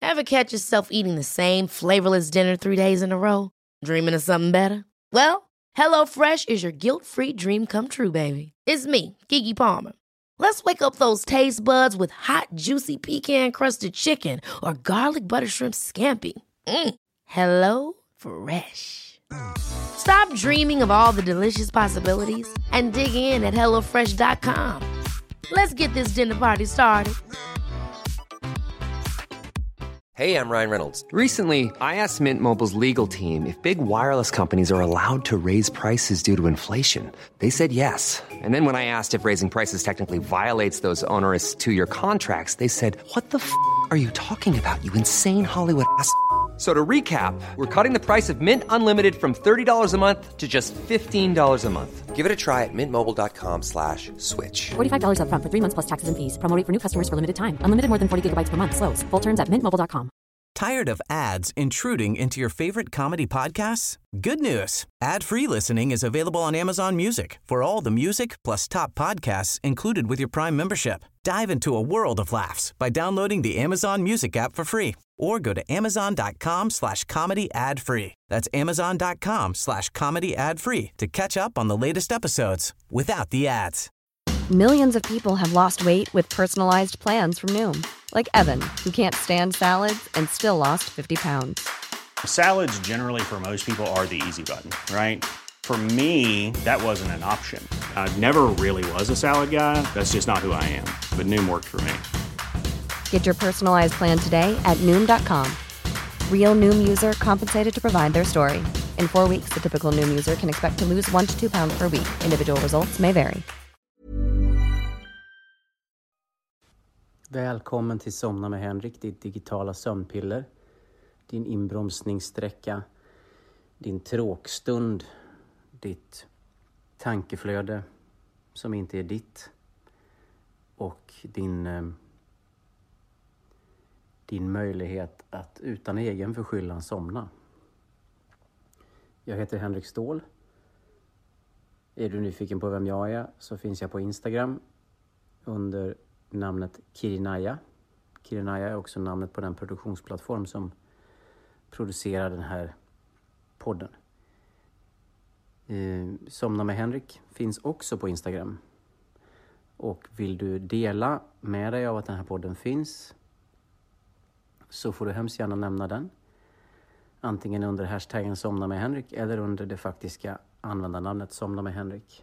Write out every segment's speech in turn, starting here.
Ever catch yourself eating the same flavorless dinner 3 days in a row? Dreaming of something better? Well, HelloFresh is your guilt-free dream come true, baby. It's me, Keke Palmer. Let's wake up those taste buds with hot, juicy pecan-crusted chicken or garlic butter shrimp scampi. Hello Fresh. Stop dreaming of all the delicious possibilities and dig in at HelloFresh.com. Let's get this dinner party started. Hey, I'm Ryan Reynolds. Recently, I asked Mint Mobile's legal team if big wireless companies are allowed to raise prices due to inflation. They said yes. And then when I asked if raising prices technically violates those onerous two-year contracts, they said, "What the f*** are you talking about, you insane Hollywood ass?" So to recap, we're cutting the price of Mint Unlimited from $30 a month to just $15 a month. Give it a try at mintmobile.com/switch. $45 up front for 3 months plus taxes and fees. Promo rate for new customers for limited time. Unlimited more than 40 gigabytes per month. Slows full terms at mintmobile.com. Tired of ads intruding into your favorite comedy podcasts? Good news. Ad-free listening is available on Amazon Music for all the music plus top podcasts included with your Prime membership. Dive into a world of laughs by downloading the Amazon Music app for free or go to amazon.com/comedy ad-free. That's amazon.com/comedy ad-free to catch up on the latest episodes without the ads. Millions of people have lost weight with personalized plans from Noom. Like Evan, who can't stand salads and still lost 50 pounds. Salads generally for most people are the easy button, right? For me, that wasn't an option. I never really was a salad guy. That's just not who I am. But Noom worked for me. Get your personalized plan today at Noom.com. Real Noom user compensated to provide their story. In 4 weeks, the typical Noom user can expect to lose 1 to 2 pounds per week. Individual results may vary. Välkommen till Somna med Henrik, ditt digitala sömnpiller. Din inbromsningssträcka, din tråkstund, ditt tankeflöde som inte är ditt och din möjlighet att utan egen förskyllan somna. Jag heter Henrik Ståhl. Är du nyfiken på vem jag är så finns jag på Instagram under namnet Kirinaya. Kirinaya är också namnet på den produktionsplattform som producerar den här podden. Somna med Henrik finns också på Instagram. Och vill du dela med dig av att den här podden finns så får du hemskt gärna nämna den. Antingen under hashtaggen Somna med Henrik eller under det faktiska användarnamnet Somna med Henrik.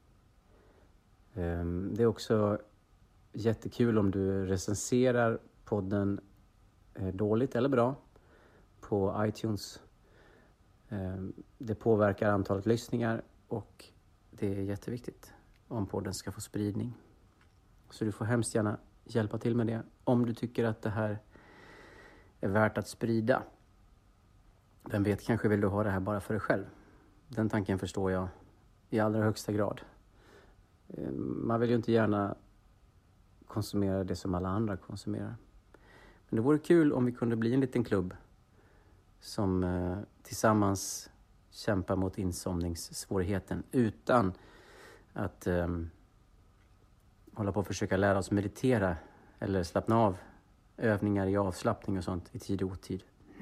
Det är också jättekul om du recenserar podden dåligt eller bra på iTunes. Det påverkar antalet lyssningar och det är jätteviktigt om podden ska få spridning. Så du får hemskt gärna hjälpa till med det om du tycker att det här är värt att sprida. Vem vet, kanske vill du ha det här bara för dig själv. Den tanken förstår jag i allra högsta grad. Man vill ju inte gärna konsumera det som alla andra konsumerar. Men det vore kul om vi kunde bli en liten klubb som tillsammans kämpar mot insomningssvårigheten utan att hålla på att försöka lära oss meditera eller slappna av, övningar i avslappning och sånt i tid och otid.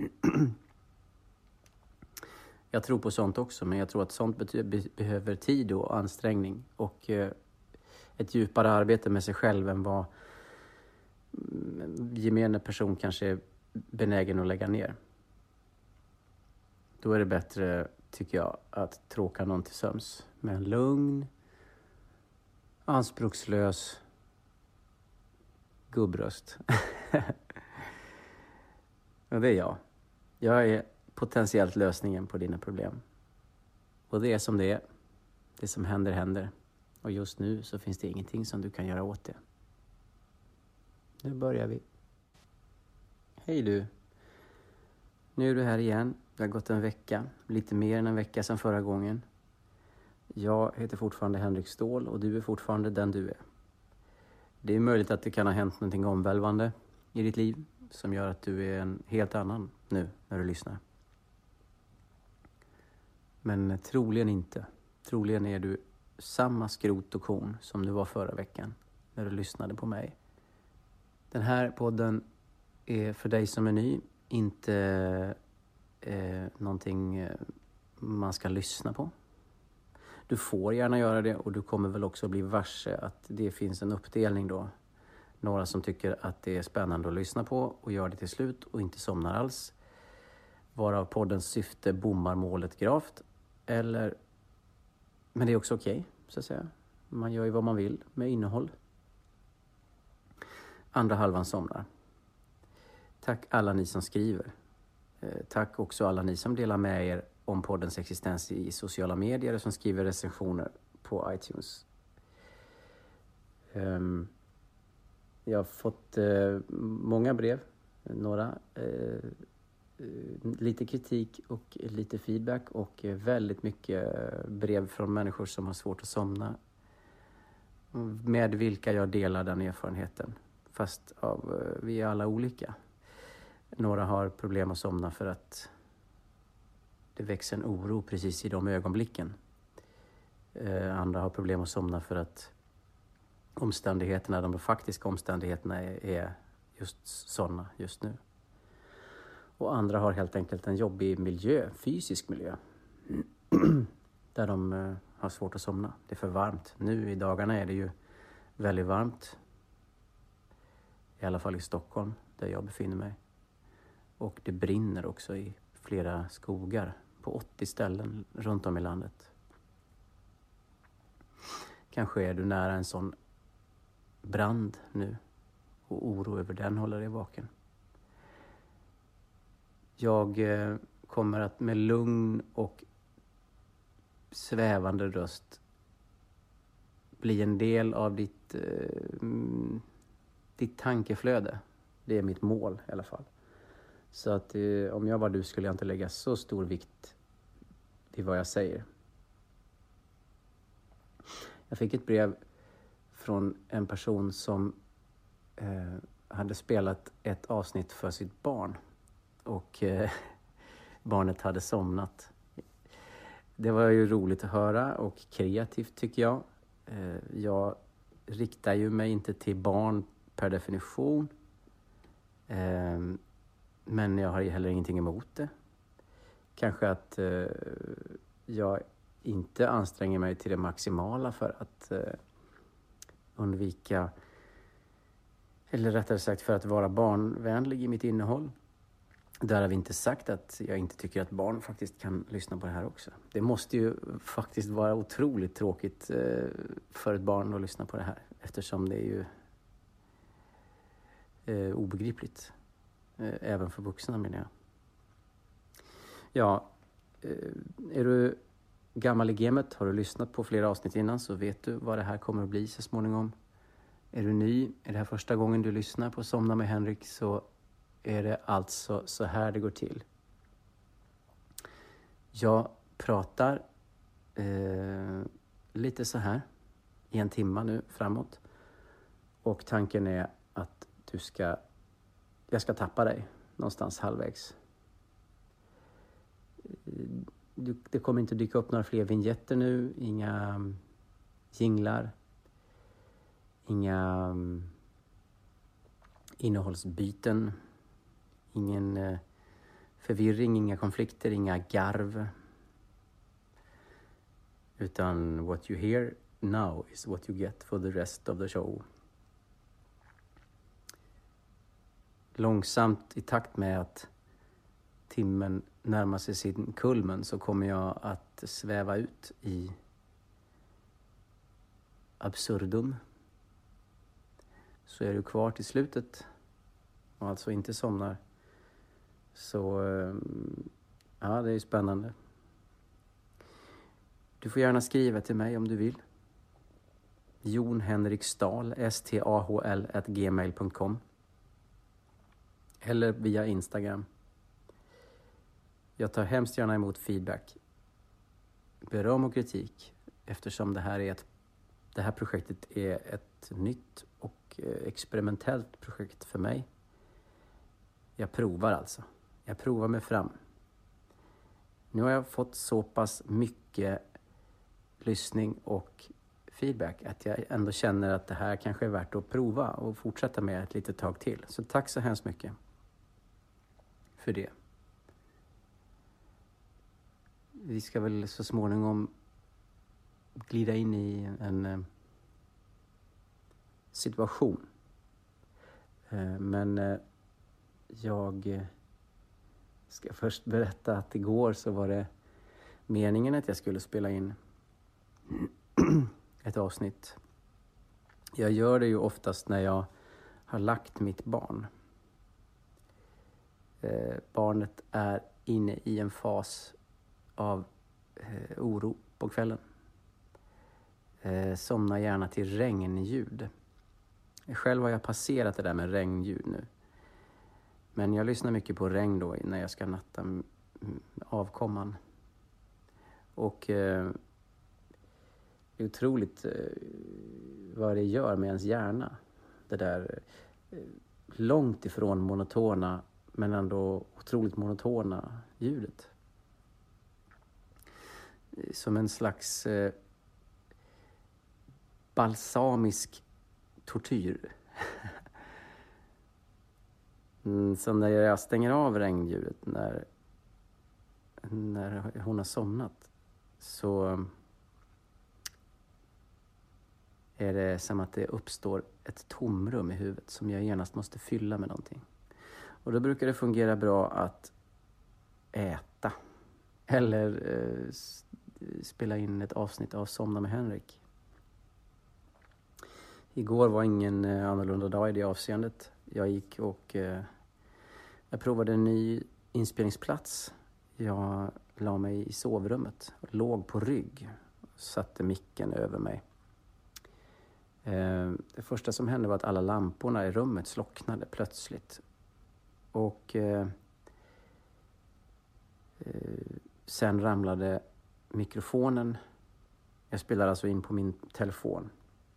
Jag tror på sånt också, men jag tror att sånt behöver tid och ansträngning och ett djupare arbete med sig själv än vad gemene person kanske är benägen att lägga ner. Då är det bättre, tycker jag, att tråka någon till sömns med en lugn, anspråkslös gubbröst. Och det är jag. Jag är potentiellt lösningen på dina problem. Och det är som det är. Det som händer, händer. Och just nu så finns det ingenting som du kan göra åt det. Nu börjar vi. Hej du. Nu är du här igen. Det har gått en vecka. Lite mer än en vecka sedan förra gången. Jag heter fortfarande Henrik Ståhl och du är fortfarande den du är. Det är möjligt att det kan ha hänt någonting omvälvande i ditt liv som gör att du är en helt annan nu när du lyssnar. Men troligen inte. Troligen är du samma skrot och korn som du var förra veckan när du lyssnade på mig. Den här podden är för dig som är ny inte någonting man ska lyssna på. Du får gärna göra det, och du kommer väl också bli varse att det finns en uppdelning då. Några som tycker att det är spännande att lyssna på och gör det till slut och inte somnar alls. Varav poddens syfte bommar målet gravt. Men det är också okej, så att säga. Man gör ju vad man vill med innehåll. Andra halvan somnar. Tack alla ni som skriver. Tack också alla ni som delar med er om poddens existens i sociala medier och som skriver recensioner på iTunes. Jag har fått många brev, några lite kritik och lite feedback, och väldigt mycket brev från människor som har svårt att somna, med vilka jag delar den erfarenheten, fast vi är alla olika. Några har problem att somna för att det växer en oro precis i de ögonblicken. Andra har problem att somna för att de faktiska omständigheterna är just sådana just nu. Och andra har helt enkelt en jobbig miljö, fysisk miljö, där de har svårt att somna. Det är för varmt. Nu i dagarna är det ju väldigt varmt. I alla fall i Stockholm, där jag befinner mig. Och det brinner också i flera skogar på 80 ställen runt om i landet. Kanske är du nära en sån brand nu, och oro över den håller dig vaken. Jag kommer att med lugn och svävande röst bli en del av ditt tankeflöde. Det är mitt mål i alla fall. Så att om jag var du skulle jag inte lägga så stor vikt vid vad jag säger. Jag fick ett brev från en person som hade spelat ett avsnitt för sitt barn. Och barnet hade somnat. Det var ju roligt att höra och kreativt, tycker jag. Jag riktar ju mig inte till barn per definition. Men jag har ju heller ingenting emot det. Kanske att jag inte anstränger mig till det maximala för att undvika, eller rättare sagt för att vara barnvänlig i mitt innehåll. Där har vi inte sagt att jag inte tycker att barn faktiskt kan lyssna på det här också. Det måste ju faktiskt vara otroligt tråkigt för ett barn att lyssna på det här. Eftersom det är ju obegripligt. Även för vuxna, menar jag. Ja, är du gammal i gamet, har du lyssnat på flera avsnitt innan, så vet du vad det här kommer att bli så småningom. Är du ny, är det här första gången du lyssnar på Somna med Henrik, så är det alltså så här det går till. Jag pratar lite så här i en timme nu framåt. Och tanken är att jag ska tappa dig någonstans halvvägs. Det kommer inte dyka upp några fler vignetter nu. Inga jinglar. Inga innehållsbyten. Ingen förvirring, inga konflikter, inga garv. Utan what you hear now is what you get for the rest of the show. Långsamt, i takt med att timmen närmar sig sin kulmen, så kommer jag att sväva ut i absurdum. Så är du kvar till slutet och alltså inte somnar. Så ja, det är spännande. Du får gärna skriva till mig om du vill. Jon Henrik Stahl, stahl@gmail.com. Eller via Instagram. Jag tar hemskt gärna emot feedback. Beröm och kritik. Eftersom det här projektet är ett nytt och experimentellt projekt för mig. Jag provar alltså. Jag provar mig fram. Nu har jag fått så pass mycket lyssning och feedback att jag ändå känner att det här kanske är värt att prova och fortsätta med ett litet tag till. Så tack så hemskt mycket. för det. Vi ska väl så småningom glida in i en situation. Men jag ska först berätta att igår så var det meningen att jag skulle spela in ett avsnitt. Jag gör det ju oftast när jag har lagt mitt barn. Barnet är inne i en fas av oro på kvällen. Somnar gärna till regnljud. Själv har jag passerat det där med regnljud nu. Men jag lyssnar mycket på regn då när jag ska natta avkomman. Och det är otroligt vad det gör med ens hjärna. Det där långt ifrån monotona men ändå otroligt monotona ljudet. Som en slags balsamisk tortyr. Så när jag stänger av regnljudet när hon har somnat, så är det som att det uppstår ett tomrum i huvudet som jag genast måste fylla med någonting. Och då brukar det fungera bra att äta eller spela in ett avsnitt av Somna med Henrik. Igår var ingen annorlunda dag i det avseendet. Jag gick och jag provade en ny inspelningsplats. Jag la mig i sovrummet och låg på rygg. Satte micken över mig. Det första som hände var att alla lamporna i rummet slocknade plötsligt. Och sen ramlade mikrofonen. Jag spelade alltså in på min telefon.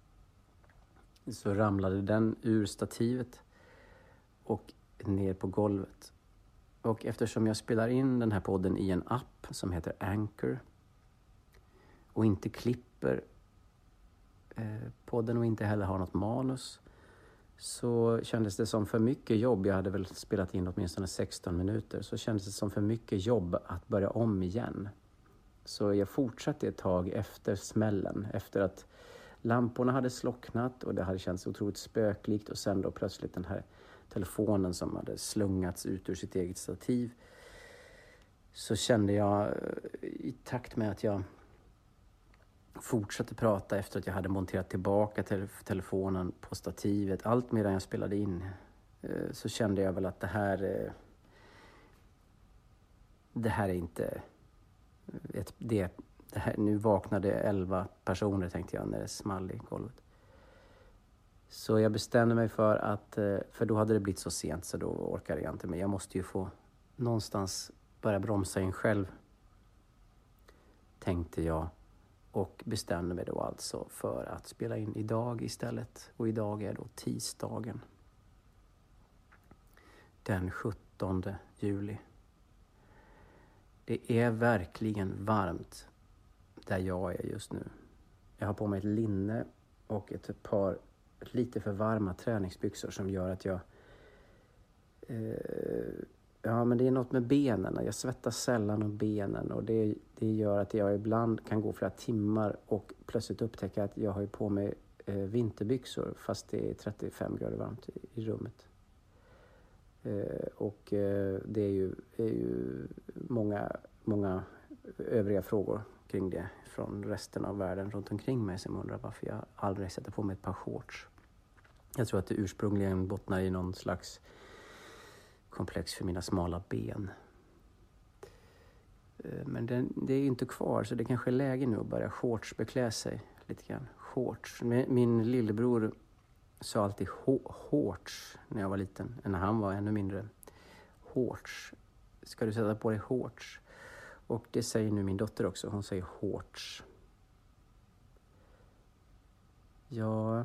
Så ramlade den ur stativet och ner på golvet. Och eftersom jag spelar in den här podden i en app som heter Anchor och inte klipper podden och inte heller har något manus, så kändes det som för mycket jobb. Jag hade väl spelat in åtminstone 16 minuter. Så kändes det som för mycket jobb att börja om igen. Så jag fortsatte ett tag efter smällen. Efter att lamporna hade slocknat och det hade känts otroligt spöklikt. Och sen då plötsligt den här telefonen som hade slungats ut ur sitt eget stativ. Så kände jag i takt med att jag fortsatte prata efter att jag hade monterat tillbaka telefonen på stativet. Allt medan jag spelade in. Så kände jag väl att det här är inte... Nu vaknade 11 personer, tänkte jag, när det small i golvet. Så jag bestämde mig för att... För då hade det blivit så sent så då orkade jag inte. Men jag måste ju få någonstans börja bromsa in själv, tänkte jag. Och bestämde mig då alltså för att spela in idag istället. Och idag är då tisdagen. Den 17 juli. Det är verkligen varmt där jag är just nu. Jag har på mig ett linne och ett par lite för varma träningsbyxor som gör att jag... men det är något med benen. Jag svettas sällan om benen och det gör att jag ibland kan gå flera timmar och plötsligt upptäcka att jag har på mig vinterbyxor fast det är 35 grader varmt i rummet. Och det är ju många övriga frågor kring det från resten av världen runt omkring mig som undrar varför jag aldrig sätter på mig ett par shorts. Jag tror att det ursprungligen bottnar i någon slags komplex för mina smala ben. Men det är ju inte kvar, så det kanske är läge nu att börja shortsbeklä sig lite grann. Shorts. Min lillebror sa alltid shorts när jag var liten, när han var ännu mindre. Shorts. Ska du sätta på dig shorts? Och det säger nu min dotter också. Hon säger shorts. Jag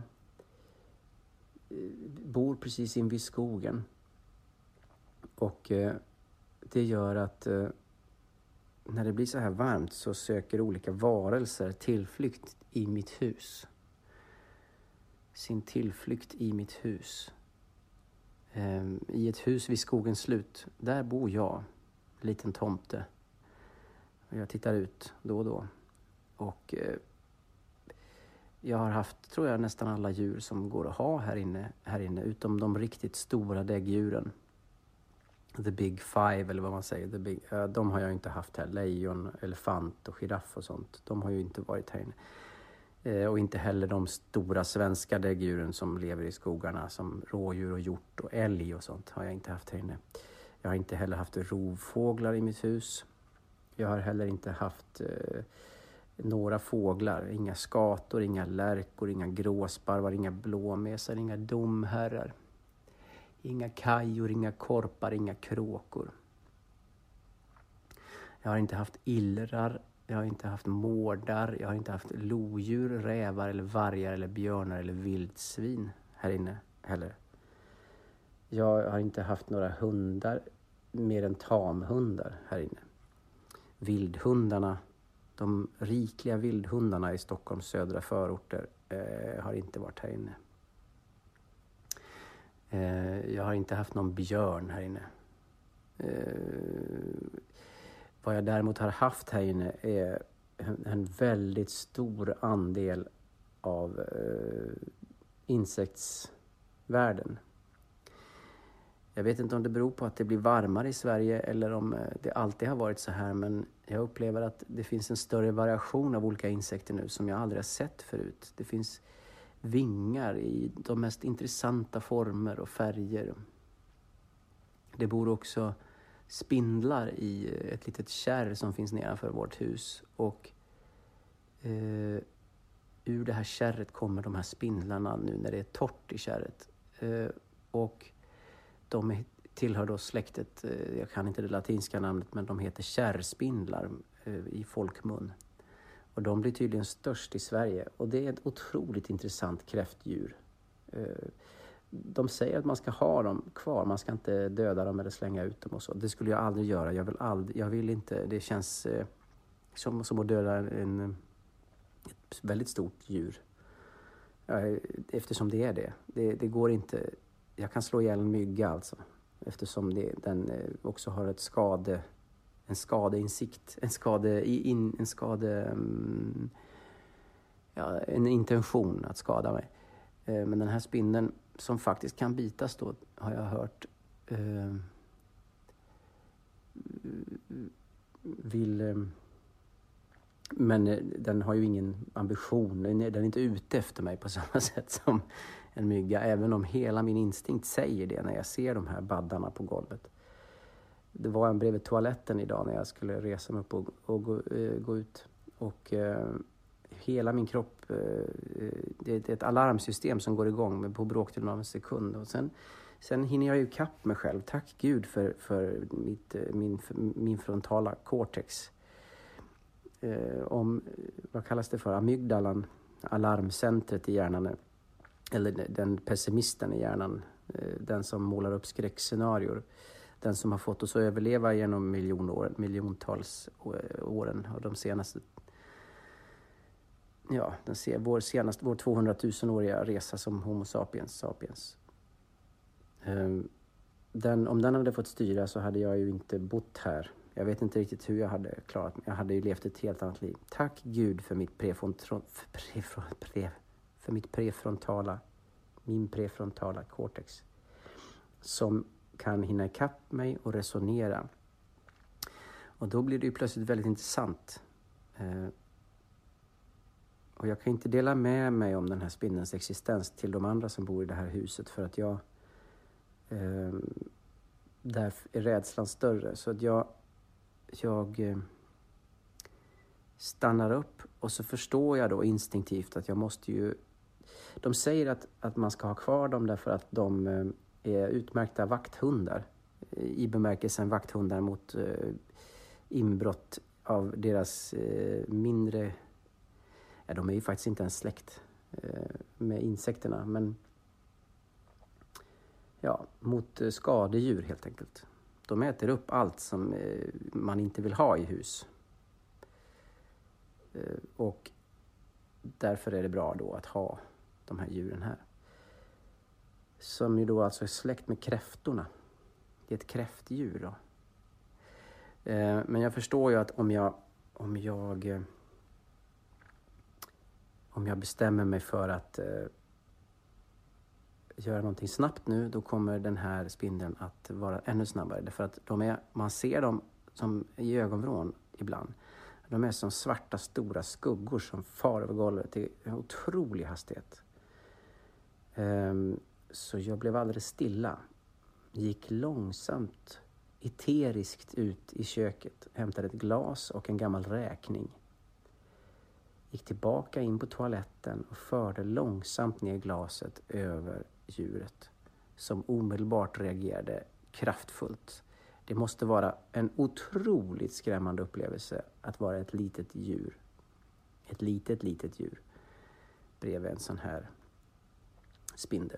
bor precis invid skogen. Och det gör att när det blir så här varmt så söker olika varelser tillflykt i mitt hus. Sin tillflykt i mitt hus. I ett hus vid skogens slut, där bor jag. En liten tomte. Och jag tittar ut då och då. Och jag har haft, tror jag, nästan alla djur som går att ha här inne. Utom de riktigt stora däggdjuren. The Big Five eller vad man säger. De har jag inte haft här. Lejon, elefant och giraff och sånt. De har ju inte varit här inne. Och inte heller de stora svenska däggdjuren som lever i skogarna. Som rådjur och hjort och älg och sånt har jag inte haft här inne. Jag har inte heller haft rovfåglar i mitt hus. Jag har heller inte haft några fåglar. Inga skator, inga lärkor, inga gråsparvar, inga blåmesar, inga domherrar. Inga kajor, inga korpar, inga kråkor. Jag har inte haft illrar. Jag har inte haft mårdar. Jag har inte haft lodjur, rävar eller vargar eller björnar eller vildsvin här inne heller. Jag har inte haft några hundar mer än tamhundar här inne. Vildhundarna, de rikliga vildhundarna i Stockholms södra förorter har inte varit här inne. Jag har inte haft någon björn här inne. Vad jag däremot har haft här inne är en väldigt stor andel av insektsvärlden. Jag vet inte om det beror på att det blir varmare i Sverige eller om det alltid har varit så här. Men jag upplever att det finns en större variation av olika insekter nu som jag aldrig har sett förut. Det finns vingar i de mest intressanta former och färger. Det bor också spindlar i ett litet kärr som finns nedanför vårt hus. Och ur det här kärret kommer de här spindlarna nu när det är torrt i kärret. Och de tillhör då släktet, jag kan inte det latinska namnet, men de heter kärrspindlar i folkmun. Och de blir tydligen störst i Sverige. Och det är ett otroligt intressant kräftdjur. De säger att man ska ha dem kvar. Man ska inte döda dem eller slänga ut dem och så. Det skulle jag aldrig göra. Jag vill inte. Det känns som att döda ett väldigt stort djur. Eftersom det är det. Det går inte. Jag kan slå ihjäl en mygga alltså. Eftersom den också har en skadeinsikt. En intention att skada mig. Men den här spindeln som faktiskt kan bitas då, har jag hört, men den har ju ingen ambition. Den är inte ute efter mig på samma sätt som en mygga. Även om hela min instinkt säger det när jag ser de här baddarna på golvet. Det var en bredvid toaletten idag när jag skulle resa mig upp och gå ut. Och hela min kropp, det är ett alarmsystem som går igång på bråkdelen av en sekund. Och sen hinner jag ju kapp mig själv. Tack Gud för min frontala cortex. Vad kallas det för? Amygdalan, alarmcentret i hjärnan. Eller den pessimisten i hjärnan. Den som målar upp skräckscenarier. Den som har fått oss att överleva genom miljontals åren. Och de senaste... Ja, vår 200 000-åriga resa som Homo sapiens. Om den hade fått styra så hade jag ju inte bott här. Jag vet inte riktigt hur jag hade klarat mig. Jag hade ju levt ett helt annat liv. Tack Gud för min prefrontala cortex. Som kan hinna ikapp mig och resonera. Och då blir det ju plötsligt väldigt intressant. Och jag kan inte dela med mig om den här spindelns existens till de andra som bor i det här huset. För att där är rädslan större. Så att jag stannar upp och så förstår jag då instinktivt att jag måste ju... De säger att man ska ha kvar dem därför att de är utmärkta vakthundar. I bemärkelsen vakthundar mot inbrott av deras mindre... Ja, de är ju faktiskt inte en släkt med insekterna, men ja, mot skadedjur helt enkelt. De äter upp allt som man inte vill ha i hus. Och därför är det bra då att ha de här djuren här. som ju då alltså är släkt med kräftorna. Det är ett kräftdjur då. Men jag förstår ju att om jag bestämmer mig för att göra någonting snabbt nu, då kommer den här spindeln att vara ännu snabbare. Därför att man ser dem som i ögonvrån ibland. De är som svarta stora skuggor som far över golvet i en otrolig hastighet. Så jag blev alldeles stilla. Gick långsamt, eteriskt ut i köket. Hämtade ett glas och en gammal räkning. Gick tillbaka in på toaletten och förde långsamt ner glaset över djuret. Som omedelbart reagerade kraftfullt. Det måste vara en otroligt skrämmande upplevelse att vara ett litet djur. Ett litet djur. Bredvid en sån här spindel.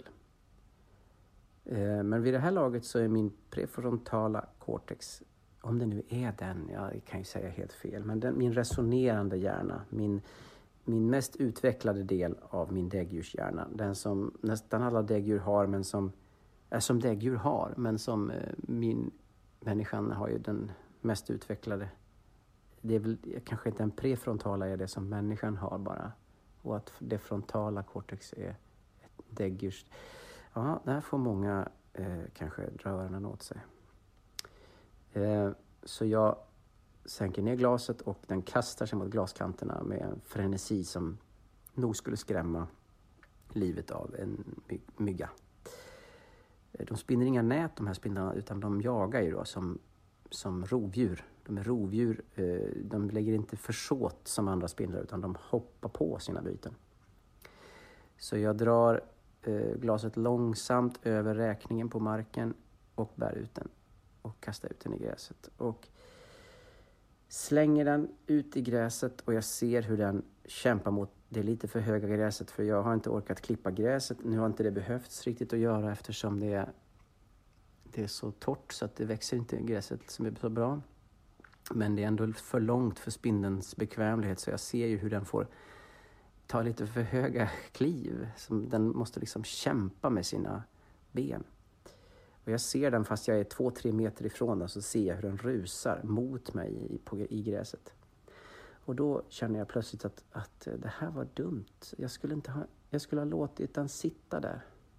Men vid det här laget så är min prefrontala cortex, om det nu är den, jag kan ju säga helt fel, men min resonerande hjärna, min mest utvecklade del av min däggdjurshjärna, den som nästan alla däggdjur har, men som däggdjur har, men som min människan har ju den mest utvecklade. Det är väl kanske inte den prefrontala är det som människan har bara, och att det frontala cortex är ett däggdjurs. Ja, där får många kanske dra öronen åt sig. Så jag sänker ner glaset och den kastar sig mot glaskanterna med en frenesi som nog skulle skrämma livet av en mygga. De spinner inga nät, de här spindlarna, utan de jagar ju då som rovdjur. De är rovdjur, de lägger inte försåt som andra spindlar, utan de hoppar på sina byten. Så jag drar glaset långsamt över räkningen på marken och bär ut den och kastar ut den i gräset. Och slänger den ut i gräset och jag ser hur den kämpar mot det lite för höga gräset, för jag har inte orkat klippa gräset. Nu har inte det behövts riktigt att göra eftersom det är så torrt så att det växer inte gräset som är så bra. Men det är ändå för långt för spindelns bekvämlighet, så jag ser ju hur den får ta lite för höga kliv. Som den måste liksom kämpa med sina ben. Och jag ser den fast jag är 2-3 meter ifrån den, så ser jag hur den rusar mot mig i gräset. Och då känner jag plötsligt att det här var dumt. Jag skulle ha låtit den sitta där.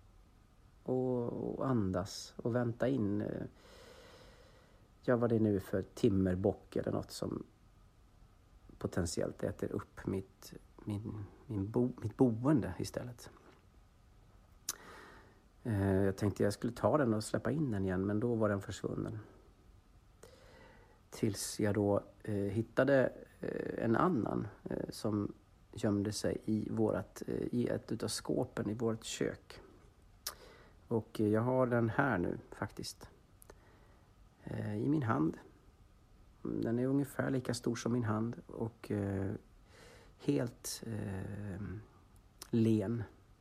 Och andas och vänta in. Vad det nu är för timmerbock eller något som potentiellt äter upp mitt boende istället. Jag tänkte jag skulle ta den och släppa in den igen, men då var den försvunnen. Tills jag då hittade en annan som gömde sig i ett utav skåpen i vårt kök. Och jag har den här nu faktiskt. I min hand. Den är ungefär lika stor som min hand och helt len.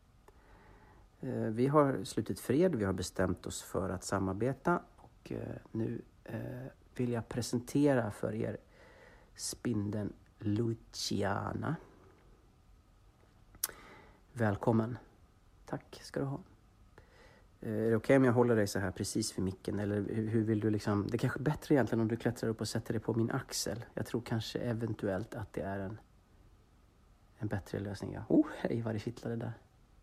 Vi har slutit fred, vi har bestämt oss för att samarbeta och nu vill jag presentera för er spindeln Luciana. Välkommen. Tack ska du ha. Är det okej om jag håller dig så här precis vid micken? Eller hur vill du liksom? Det är kanske bättre egentligen om du klättrar upp och sätter dig på min axel. Jag tror kanske eventuellt att det är en bättre lösning. Ja. Hej vad det kittlade där.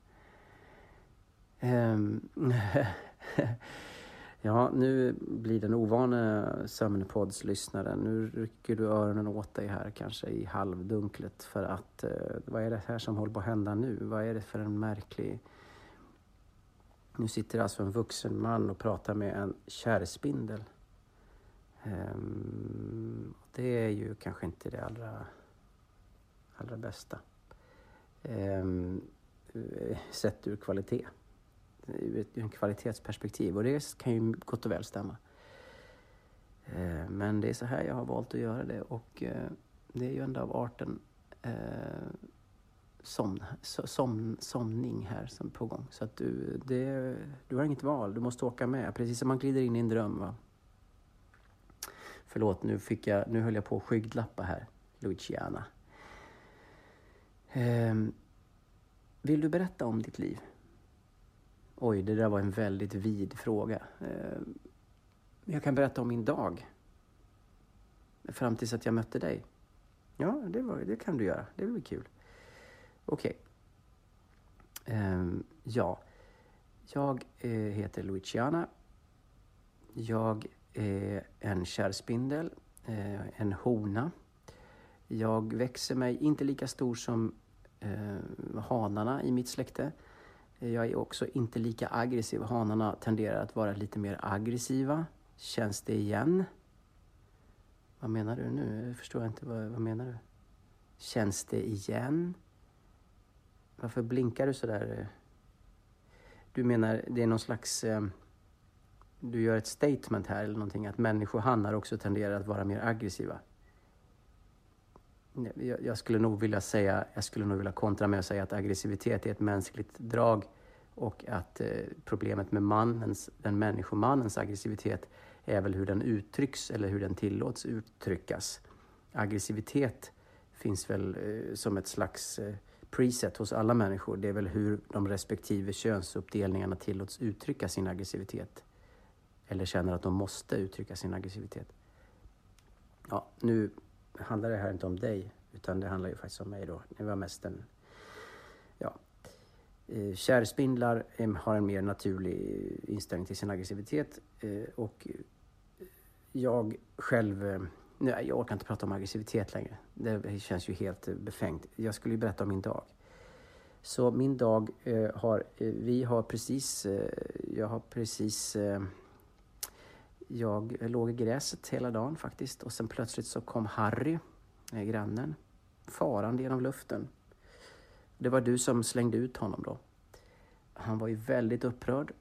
Ja, nu blir den ovane sömnpods-lyssnaren. Nu rycker du öronen åt dig här kanske i halvdunklet. För att, vad är det här som håller på att hända nu? Vad är det för en märklig... Nu sitter alltså en vuxen man och pratar med en kärrspindel. Det är ju kanske inte det allra bästa. Sett ur kvalitet. Ur en kvalitetsperspektiv. Och det kan ju gott och väl stämma. Men det är så här jag har valt att göra det. Och det är ju ändå av arten somning här som på gång. Så att du har inget val. Du måste åka med. Precis som man glider in i en dröm, va? Förlåt, nu höll jag på att skygglappa här. Luciana. Vill du berätta om ditt liv? Oj, det där var en väldigt vid fråga. Jag kan berätta om min dag. Fram tills att jag mötte dig. Ja, det kan du göra. Det blir kul. Okej. Ja. Jag heter Luciana. Jag är en kärrspindel. En hona. Jag växer mig inte lika stor som hanarna i mitt släkte. Jag är också inte lika aggressiv. Hanarna tenderar att vara lite mer aggressiva. Känns det igen? Vad menar du nu? Jag förstår inte. Vad menar du? Känns det igen? Varför blinkar du så där? Du menar det är någon slags... Du gör ett statement här eller någonting. Att människohannar också tenderar att vara mer aggressiva. Jag skulle nog vilja kontra med att säga att aggressivitet är ett mänskligt drag. Och att problemet med den människomannens aggressivitet är väl hur den uttrycks eller hur den tillåts uttryckas. Aggressivitet finns väl som ett slags preset hos alla människor. Det är väl hur de respektive könsuppdelningarna tillåts uttrycka sin aggressivitet. Eller känner att de måste uttrycka sin aggressivitet. Ja, nu handlar det här inte om dig, utan det handlar ju faktiskt om mig då. Det var mest en... Ja. Kärrspindlar har en mer naturlig inställning till sin aggressivitet. Och jag själv... Nej, jag orkar inte prata om aggressivitet längre. Det känns ju helt befängt. Jag skulle ju berätta om min dag. Så min dag jag låg i gräset hela dagen faktiskt. Och sen plötsligt så kom Harry, grannen, farande genom luften. Det var du som slängde ut honom då. Han var ju väldigt upprörd.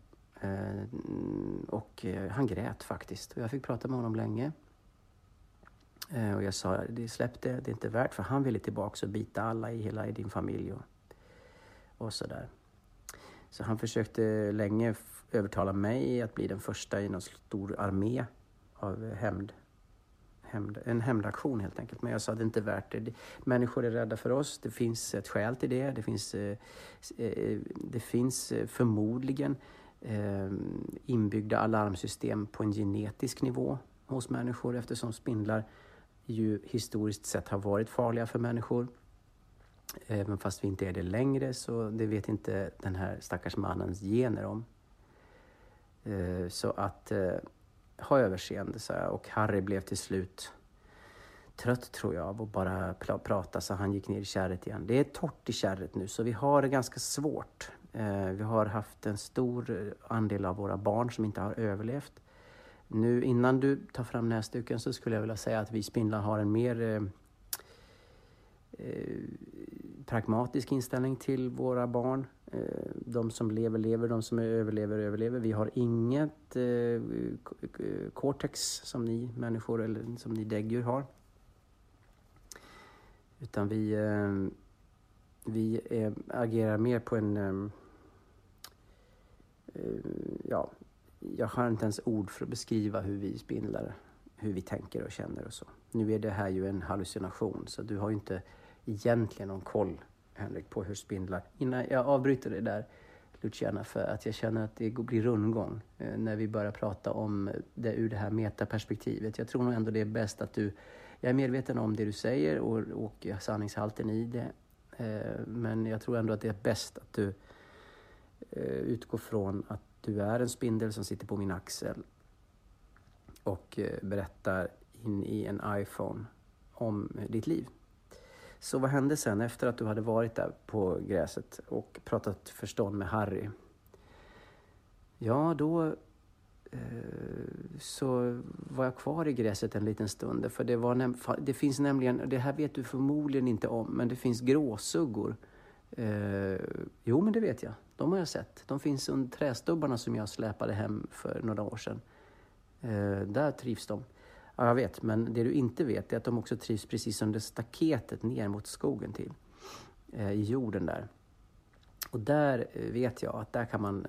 Och han grät faktiskt. Och jag fick prata med honom länge. Och jag sa, släpp det är inte värt. För han ville tillbaka och bita alla i din familj. Och sådär. Så han försökte länge övertala mig att bli den första i någon stor armé av en hämndaktion helt enkelt. Men jag sa, det är inte värt det. Människor är rädda för oss. Det finns ett skäl till det. Det finns förmodligen inbyggda alarmsystem på en genetisk nivå hos människor, eftersom spindlar ju historiskt sett har varit farliga för människor. Även fast vi inte är det längre, så det vet inte den här stackars mannens gener om. Så att ha överseende, så här. Och Harry blev till slut trött, tror jag, av att bara prata, så han gick ner i kärret igen. Det är torrt i kärret nu, så vi har det ganska svårt. Vi har haft en stor andel av våra barn som inte har överlevt. Nu, innan du tar fram näsduken, så skulle jag vilja säga att vi spindlar har en mer pragmatisk inställning till våra barn. De som lever, de som överlever. Vi har inget cortex som ni människor eller som ni däggdjur har. Utan vi agerar mer på en... jag har inte ens ord för att beskriva hur vi spindlar, hur vi tänker och känner och så. Nu är det här ju en hallucination, så du har ju inte egentligen någon koll, Henrik, på hur spindlar... Innan jag avbryter det där, Luciana, för att jag känner att det blir rundgång när vi börjar prata om det ur det här metaperspektivet. Jag tror nog ändå det är bäst att du... Jag är medveten om det du säger och sanningshalten i det. Men jag tror ändå att det är bäst att du utgår från att du är en spindel som sitter på min axel och berättar in i en iPhone om ditt liv. Så vad hände sen efter att du hade varit där på gräset och pratat förstånd med Harry? Ja, då så var jag kvar i gräset en liten stund. För det finns nämligen, det här vet du förmodligen inte om, men det finns gråsuggor. Jo, men det vet jag. De har jag sett. De finns under trästubbarna som jag släpade hem för några år sedan. Där trivs de. Ja, jag vet, men det du inte vet är att de också trivs precis under staketet ner mot skogen till. I jorden där. Och där vet jag att där kan man...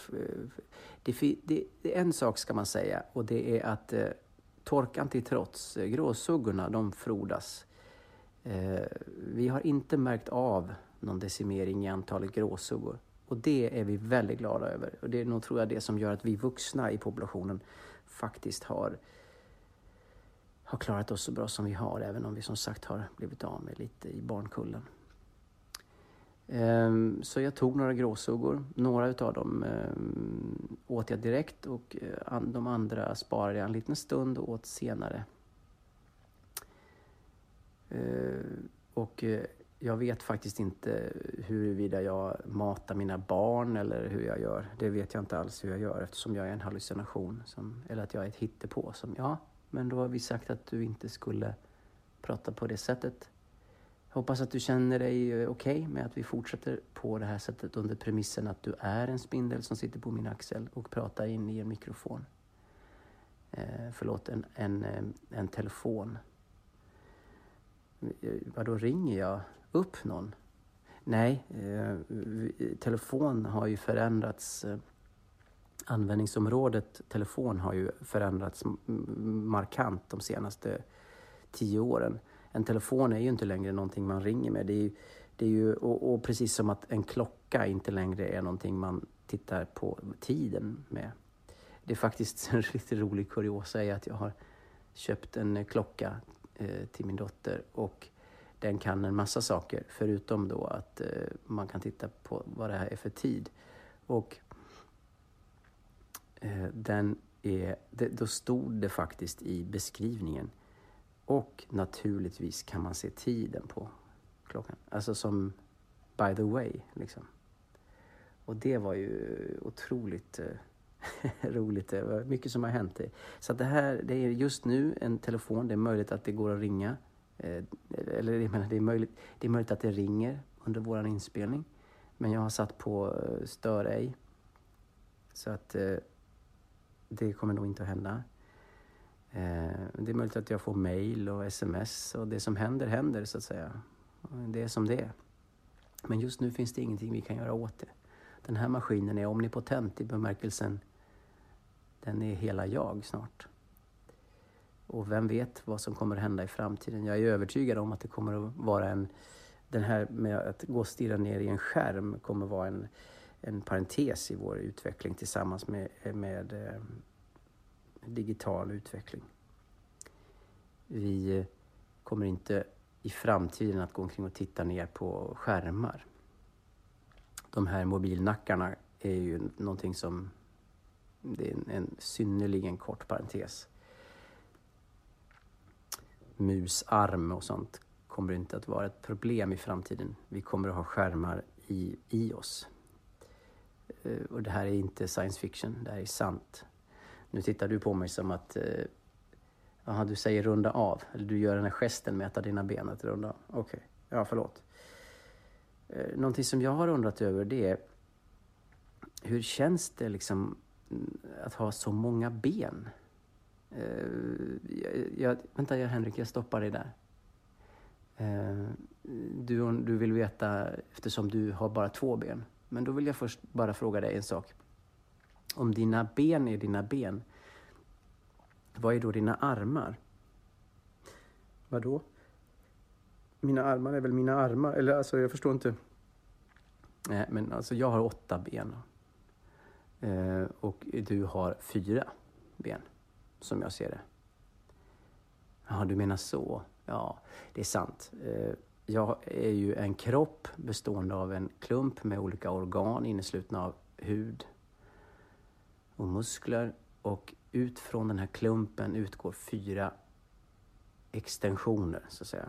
en sak ska man säga, och det är att torkan till trots, gråsuggorna, de frodas. Vi har inte märkt av någon decimering i antalet gråsuggor. Och det är vi väldigt glada över. Och det är nog, tror jag, det som gör att vi vuxna i populationen faktiskt har klarat oss så bra som vi har. Även om vi som sagt har blivit av med lite i barnkullen. Så jag tog några gråsuggor. Några utav dem åt jag direkt. Och de andra sparade jag en liten stund och åt senare. Och jag vet faktiskt inte huruvida jag matar mina barn eller hur jag gör. Det vet jag inte alls hur jag gör, eftersom jag är en hallucination. Eller att jag är ett hittepå. Men då har vi sagt att du inte skulle prata på det sättet. Jag hoppas att du känner dig okej med att vi fortsätter på det här sättet under premissen att du är en spindel som sitter på min axel och pratar in i en mikrofon. En telefon. Vadå, ringer jag upp någon? Nej, telefon har ju förändrats. Användningsområdet telefon har ju förändrats markant de senaste 10 åren. En telefon är ju inte längre någonting man ringer med. Det är ju, och precis som att en klocka inte längre är någonting man tittar på tiden med. Det är faktiskt en riktigt rolig kuriosa är att jag har köpt en klocka till min dotter och den kan en massa saker förutom då att man kan titta på vad det här är för tid. Och då stod det faktiskt i beskrivningen. Och naturligtvis kan man se tiden på klockan. Alltså som by the way liksom. Och det var ju otroligt roligt. Det var mycket som har hänt. Så att det är just nu en telefon. Det är möjligt att det går att ringa. Eller jag menar, det är möjligt att det ringer under våran inspelning. Men jag har satt på stör ej. Så att det kommer nog inte att hända. Det är möjligt att jag får mejl och sms. Och det som händer så att säga. Det är som det är. Men just nu finns det ingenting vi kan göra åt det. Den här maskinen är omnipotent i bemärkelsen. Den är hela jag snart. Och vem vet vad som kommer att hända i framtiden. Jag är övertygad om att det kommer att vara den här med att gå och stirra ner i en skärm kommer att vara en parentes i vår utveckling tillsammans med digital utveckling. Vi kommer inte i framtiden att gå omkring och titta ner på skärmar. De här mobilnackarna är ju någonting som det är en synnerligen kort parentes. Musarm och sånt kommer inte att vara ett problem i framtiden. Vi kommer att ha skärmar i oss. Och det här är inte science fiction, det här är sant. Nu tittar du på mig som att du säger runda av. Eller du gör den här gesten med att ta dina ben att runda av. Okej, ja förlåt. Någonting som jag har undrat över det är hur känns det liksom att ha så många ben? Vänta Henrik, jag stoppar dig där. Du vill veta eftersom du har bara 2 ben. Men då vill jag först bara fråga dig en sak. Om dina ben är dina ben, vad är då dina armar? Vadå? Mina armar är väl mina armar? Eller alltså jag förstår inte. Nej, men alltså jag har 8 ben. Och du har 4 ben. Som jag ser det. Ja, du menar så. Ja, det är sant. Jag är ju en kropp bestående av en klump med olika organ inneslutna av hud och muskler. Och ut från den här klumpen utgår 4 extensioner, så att säga.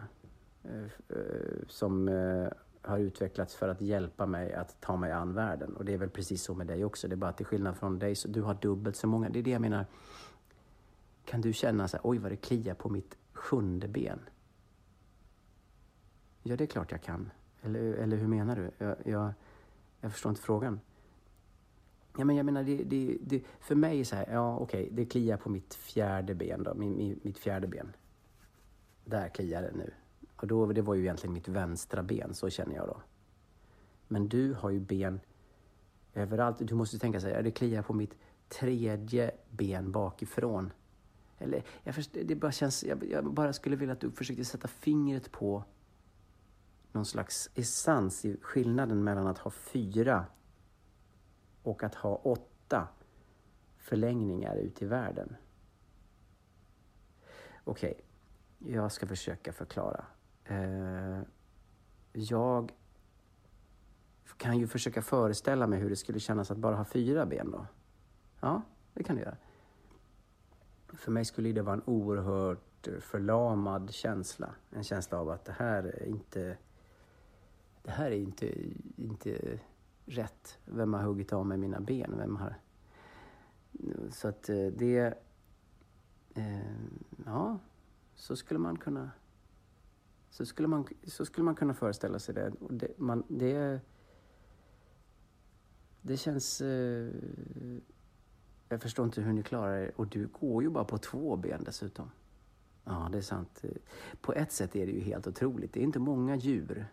Som har utvecklats för att hjälpa mig att ta mig an världen. Och det är väl precis så med dig också. Det är bara till skillnad från dig så du har dubbelt så många. Det är det jag menar. Kan du känna så här, oj vad det kliar på mitt 7:e ben? Ja, det är klart jag kan. Eller hur menar du? Jag förstår inte frågan. Ja, men jag menar, det för mig är så här, ja okej, det kliar på mitt 4:e ben då. Mitt 4:e ben. Där kliar det nu. Och då, det var ju egentligen mitt vänstra ben, så känner jag då. Men du har ju ben överallt. Du måste tänka så här, det kliar på mitt 3:e ben bakifrån. Eller, det bara känns, jag bara skulle vilja att du försökte sätta fingret på någon slags essens i skillnaden mellan att ha 4 och att ha 8 förlängningar ut i världen. Okej, jag ska försöka förklara. Jag kan ju försöka föreställa mig hur det skulle kännas att bara ha 4 ben då. Ja, det kan du göra. För mig skulle det vara en oerhört förlamad känsla. En känsla av att det här är inte rätt. Vem har huggit av med mina ben? Så att ja, så skulle man kunna föreställa sig det. Och det känns... Jag förstår inte hur ni klarar det. Och du går ju bara på 2 ben dessutom. Ja, det är sant. På ett sätt är det ju helt otroligt. Det är inte många djur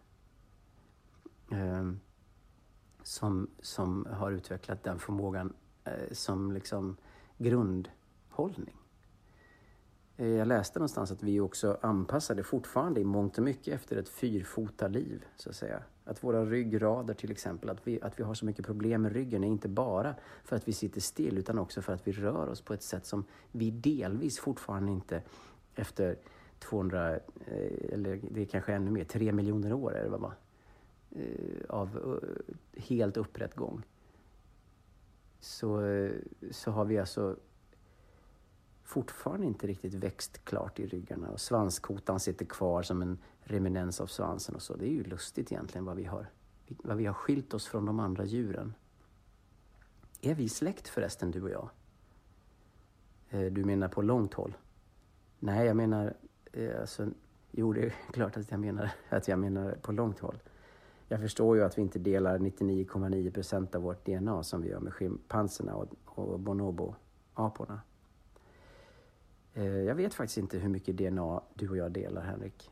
som har utvecklat den förmågan som liksom grundhållning. Jag läste någonstans att vi också anpassade fortfarande i mångt och mycket efter ett 4-fotarliv, så att säga. Att våra ryggrader till exempel, att vi har så mycket problem med ryggen är inte bara för att vi sitter still utan också för att vi rör oss på ett sätt som vi delvis fortfarande inte efter 200 eller det är kanske ännu mer, 3 miljoner år är det va? Av helt upprätt gång. Så har vi alltså fortfarande inte riktigt växt klart i ryggarna och svanskotan sitter kvar som en reminens av svansen och så. Det är ju lustigt egentligen vad vi har skilt oss från de andra djuren. Är vi släkt förresten, du och jag? Du menar på långt håll? Nej, jag menar jo, det är klart att jag menar på långt håll. Jag förstår ju att vi inte delar 99,9% av vårt DNA som vi gör med schimpanserna och bonobo-aporna. Jag vet faktiskt inte hur mycket DNA du och jag delar, Henrik.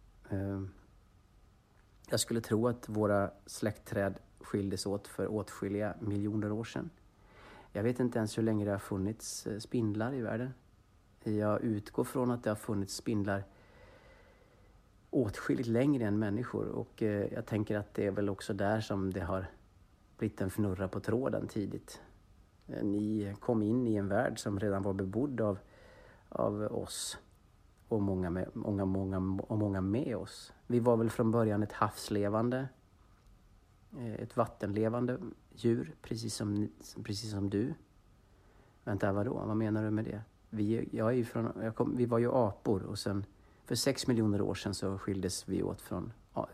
Jag skulle tro att våra släktträd skildes åt för åtskilliga miljoner år sedan. Jag vet inte ens hur länge det har funnits spindlar i världen. Jag utgår från att det har funnits spindlar åtskilligt längre än människor. Och jag tänker att det är väl också där som det har blivit en fnurra på tråden tidigt. Ni kom in i en värld som redan var bebodd av oss och många med oss. Vi var väl från början ett havslevande, ett vattenlevande djur, precis som du. Vänta, vadå? Vad menar du med det? Vi var ju apor och sen för 6 miljoner år sedan så skildes vi åt från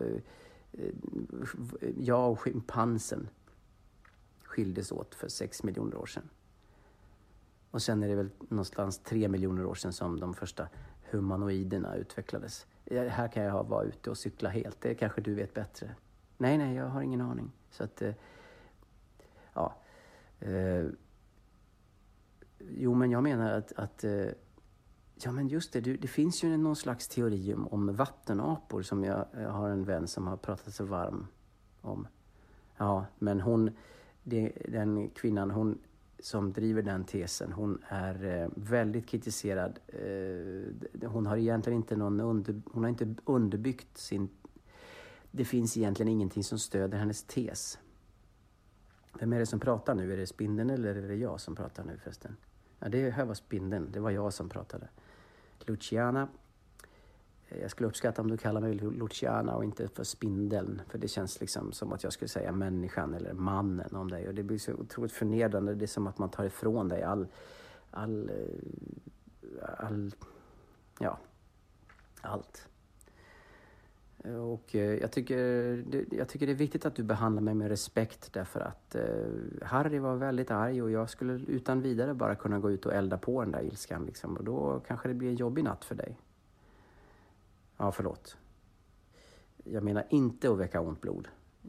jag och schimpansen skildes åt för 6 miljoner år sedan. Och sen är det väl någonstans 3 miljoner år sedan som de första humanoiderna utvecklades. Här kan jag vara ute och cykla helt. Det kanske du vet bättre. Nej, jag har ingen aning. Så att, ja. Jo, men jag menar att ja, men just det finns ju någon slags teori om vattenapor som jag har en vän som har pratat så varm om. Ja, men den kvinnan, hon som driver den tesen, hon är väldigt kritiserad. Hon har egentligen inte hon har inte underbyggt sin... Det finns egentligen ingenting som stöder hennes tes. Vem är det som pratar nu? Är det spindeln eller är det jag som pratar nu förresten? Ja, det här var spindeln. Det var jag som pratade. Luciana. Jag skulle uppskatta om du kallar mig Luciana och inte för spindeln. För det känns liksom som att jag skulle säga människan eller mannen om dig. Och det blir så otroligt förnedrande. Det är som att man tar ifrån dig allt. Och jag tycker det är viktigt att du behandlar mig med respekt därför att Harry var väldigt arg och jag skulle utan vidare bara kunna gå ut och elda på den där ilskan liksom, och då kanske det blir en jobbig natt för dig. Ja, förlåt. Jag menar inte att väcka ont blod.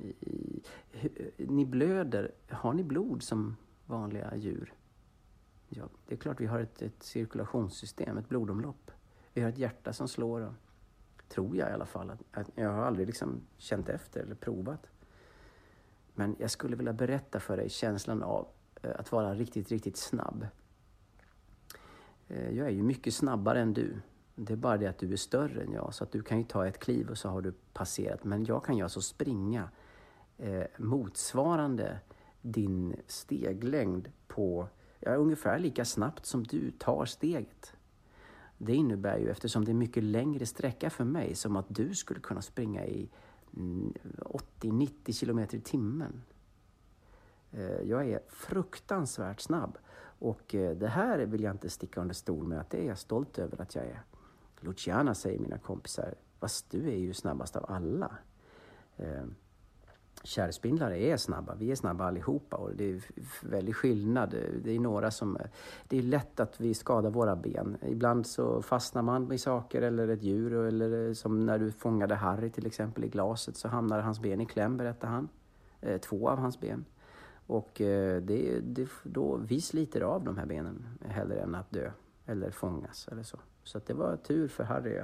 Ni blöder. Har ni blod som vanliga djur? Ja, det är klart vi har ett cirkulationssystem, ett blodomlopp. Vi har ett hjärta som slår och tror jag i alla fall. Att jag har aldrig liksom känt efter eller provat. Men jag skulle vilja berätta för dig känslan av att vara riktigt, riktigt snabb. Jag är ju mycket snabbare än du. Det är bara det att du är större än jag. Så att du kan ju ta ett kliv och så har du passerat. Men jag kan ju alltså springa motsvarande din steglängd på ungefär lika snabbt som du tar steget. Det innebär ju, eftersom det är mycket längre sträcka för mig, som att du skulle kunna springa i 80-90 kilometer i timmen. Jag är fruktansvärt snabb. Och det här vill jag inte sticka under stol med, att det är jag stolt över att jag är. Luciana, säger mina kompisar, fast du är ju snabbast av alla. Kärrspindlare är snabba, vi är snabba allihopa, och det är väldigt skillnad. Det är några som, det är lätt att vi skadar våra ben. Ibland så fastnar man med saker eller ett djur, eller som när du fångade Harry till exempel i glaset, så hamnade hans ben i kläm, berättar han. 2 av hans ben. Och då vi sliter av de här benen hellre än att dö eller fångas eller så. Så att det var tur för Harry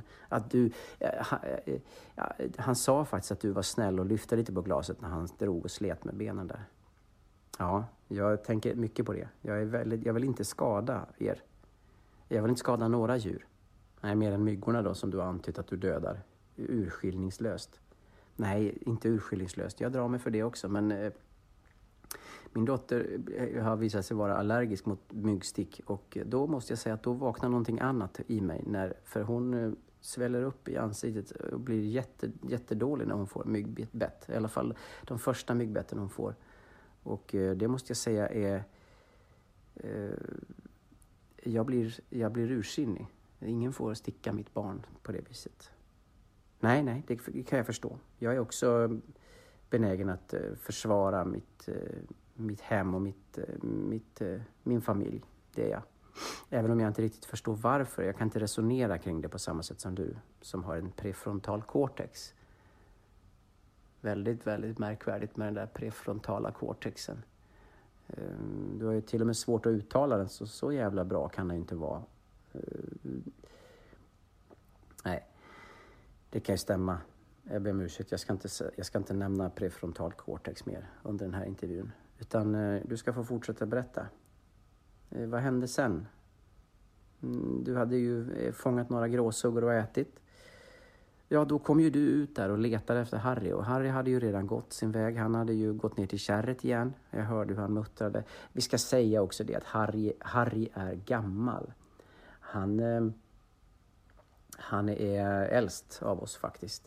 han sa faktiskt att du var snäll och lyfte lite på glaset när han drog och slet med benen där. Ja, jag tänker mycket på det. Jag vill inte skada er. Jag vill inte skada några djur. Nej, mer än myggorna då, som du har antytt att du dödar urskillningslöst. Nej, inte urskillningslöst. Jag drar mig för det också, men min dotter har visat sig vara allergisk mot myggstick, och då måste jag säga att då vaknar någonting annat i mig. För hon sväller upp i ansiktet och blir jättedålig när hon får myggbett. I alla fall de första myggbetten hon får. Och det måste jag säga är... Jag blir ursinnig. Ingen får sticka mitt barn på det viset. Nej, det kan jag förstå. Jag är också benägen att försvara mitt hem och min familj. Det är jag. Även om jag inte riktigt förstår varför. Jag kan inte resonera kring det på samma sätt som du, som har en prefrontal cortex. Väldigt, väldigt märkvärdigt med den där prefrontala cortexen. Du har ju till och med svårt att uttala den, så jävla bra kan det inte vara. Nej, det kan ju stämma. Jag ber om ursäkt, jag ska inte nämna prefrontal cortex mer under den här intervjun. Utan du ska få fortsätta berätta. Vad hände sen? Du hade ju fångat några gråsuggor och ätit. Ja, då kom ju du ut där och letade efter Harry. Och Harry hade ju redan gått sin väg. Han hade ju gått ner till kärret igen. Jag hörde hur han muttrade. Vi ska säga också det att Harry är gammal. Han är äldst av oss faktiskt.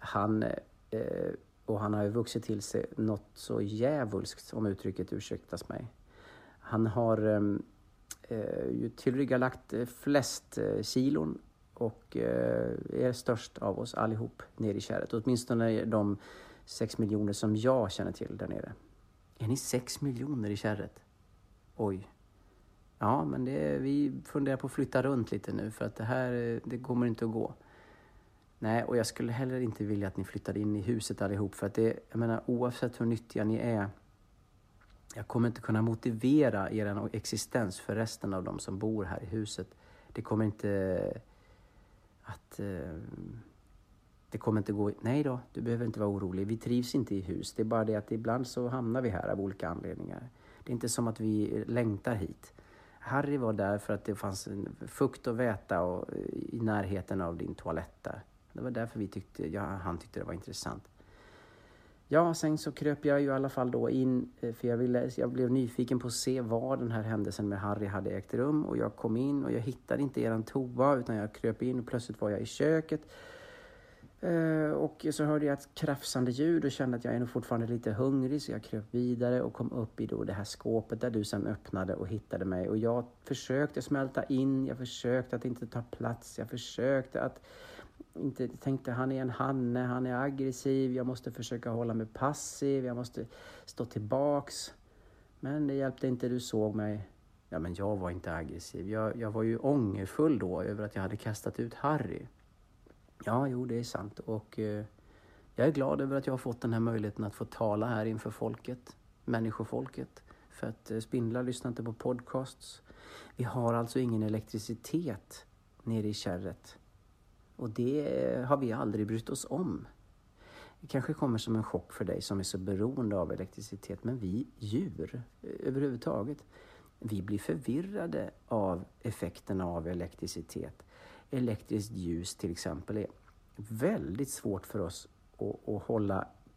Och han har ju vuxit till sig något så jävulskt, om uttrycket ursäktas mig. Han har ju tillryggalagt flest kilon och är störst av oss allihop nere i kärret. Åtminstone de 6 miljoner som jag känner till där nere. Är ni 6 miljoner i kärret? Oj. Ja, men vi funderar på att flytta runt lite nu, för att det kommer inte att gå. Nej, och jag skulle heller inte vilja att ni flyttade in i huset allihop, för att jag menar, oavsett hur nyttiga ni är, jag kommer inte kunna motivera er existens för resten av dem som bor här i huset. Det kommer inte gå. Nej då, du behöver inte vara orolig. Vi trivs inte i hus. Det är bara det att ibland så hamnar vi här av olika anledningar. Det är inte som att vi längtar hit. Harry var där för att det fanns fukt och väta i närheten av din toalett där. Det var därför han tyckte det var intressant. Ja, sen så kröp jag ju i alla fall då in, för jag blev nyfiken på att se var den här händelsen med Harry hade ägt rum. Och jag kom in och jag hittade inte eran toa, utan jag kröp in och plötsligt var jag i köket. Och så hörde jag ett krafsande ljud och kände att jag är nog fortfarande lite hungrig, så jag kröp vidare och kom upp i då det här skåpet där du sen öppnade och hittade mig. Och jag försökte smälta in, jag försökte att inte ta plats, jag försökte att inte tänkte han är en hanne, han är aggressiv, jag måste försöka hålla mig passiv, jag måste stå tillbaks. Men det hjälpte inte, du såg mig. Ja, men jag var inte aggressiv, jag var ju ångerfull då över att jag hade kastat ut Harry. Ja, jo, det är sant. Och jag är glad över att jag har fått den här möjligheten att få tala här inför folket, människofolket. För att spindlar lyssnar inte på podcasts. Vi har alltså ingen elektricitet nere i kärret. Och det har vi aldrig brytt oss om. Det kanske kommer som en chock för dig som är så beroende av elektricitet. Men vi djur överhuvudtaget, vi blir förvirrade av effekterna av elektricitet. Elektriskt ljus till exempel är väldigt svårt för oss att hålla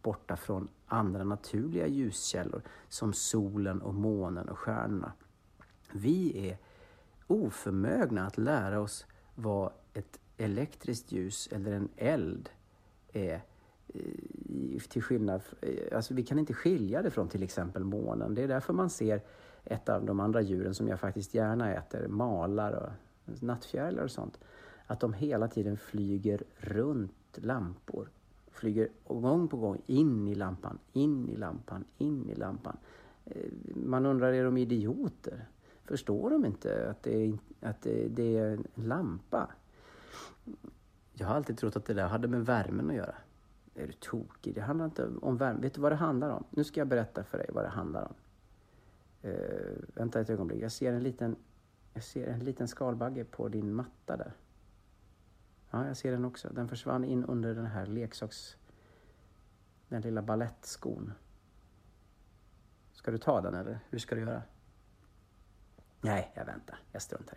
borta från andra naturliga ljuskällor som solen och månen och stjärnorna. Vi är oförmögna att lära oss vad ett elektriskt ljus eller en eld är, till skillnad, alltså vi kan inte skilja det från till exempel månen. Det är därför man ser ett av de andra djuren som jag faktiskt gärna äter, malar och nattfjärilar och sånt, att de hela tiden flyger runt lampor. Flyger gång på gång in i lampan, in i lampan, in i lampan. Man undrar, är de idioter? Förstår de inte att det är en lampa? Jag har alltid trott att det där hade med värmen att göra. Är du tokig? Det handlar inte om värme. Vet du vad det handlar om? Nu ska jag berätta för dig vad det handlar om. Vänta ett ögonblick. Jag ser en liten skalbagge på din matta där. Ja, jag ser den också. Den försvann in under den här den lilla ballettskon. Ska du ta den eller? Hur ska du göra? Nej, jag väntar. Jag struntar i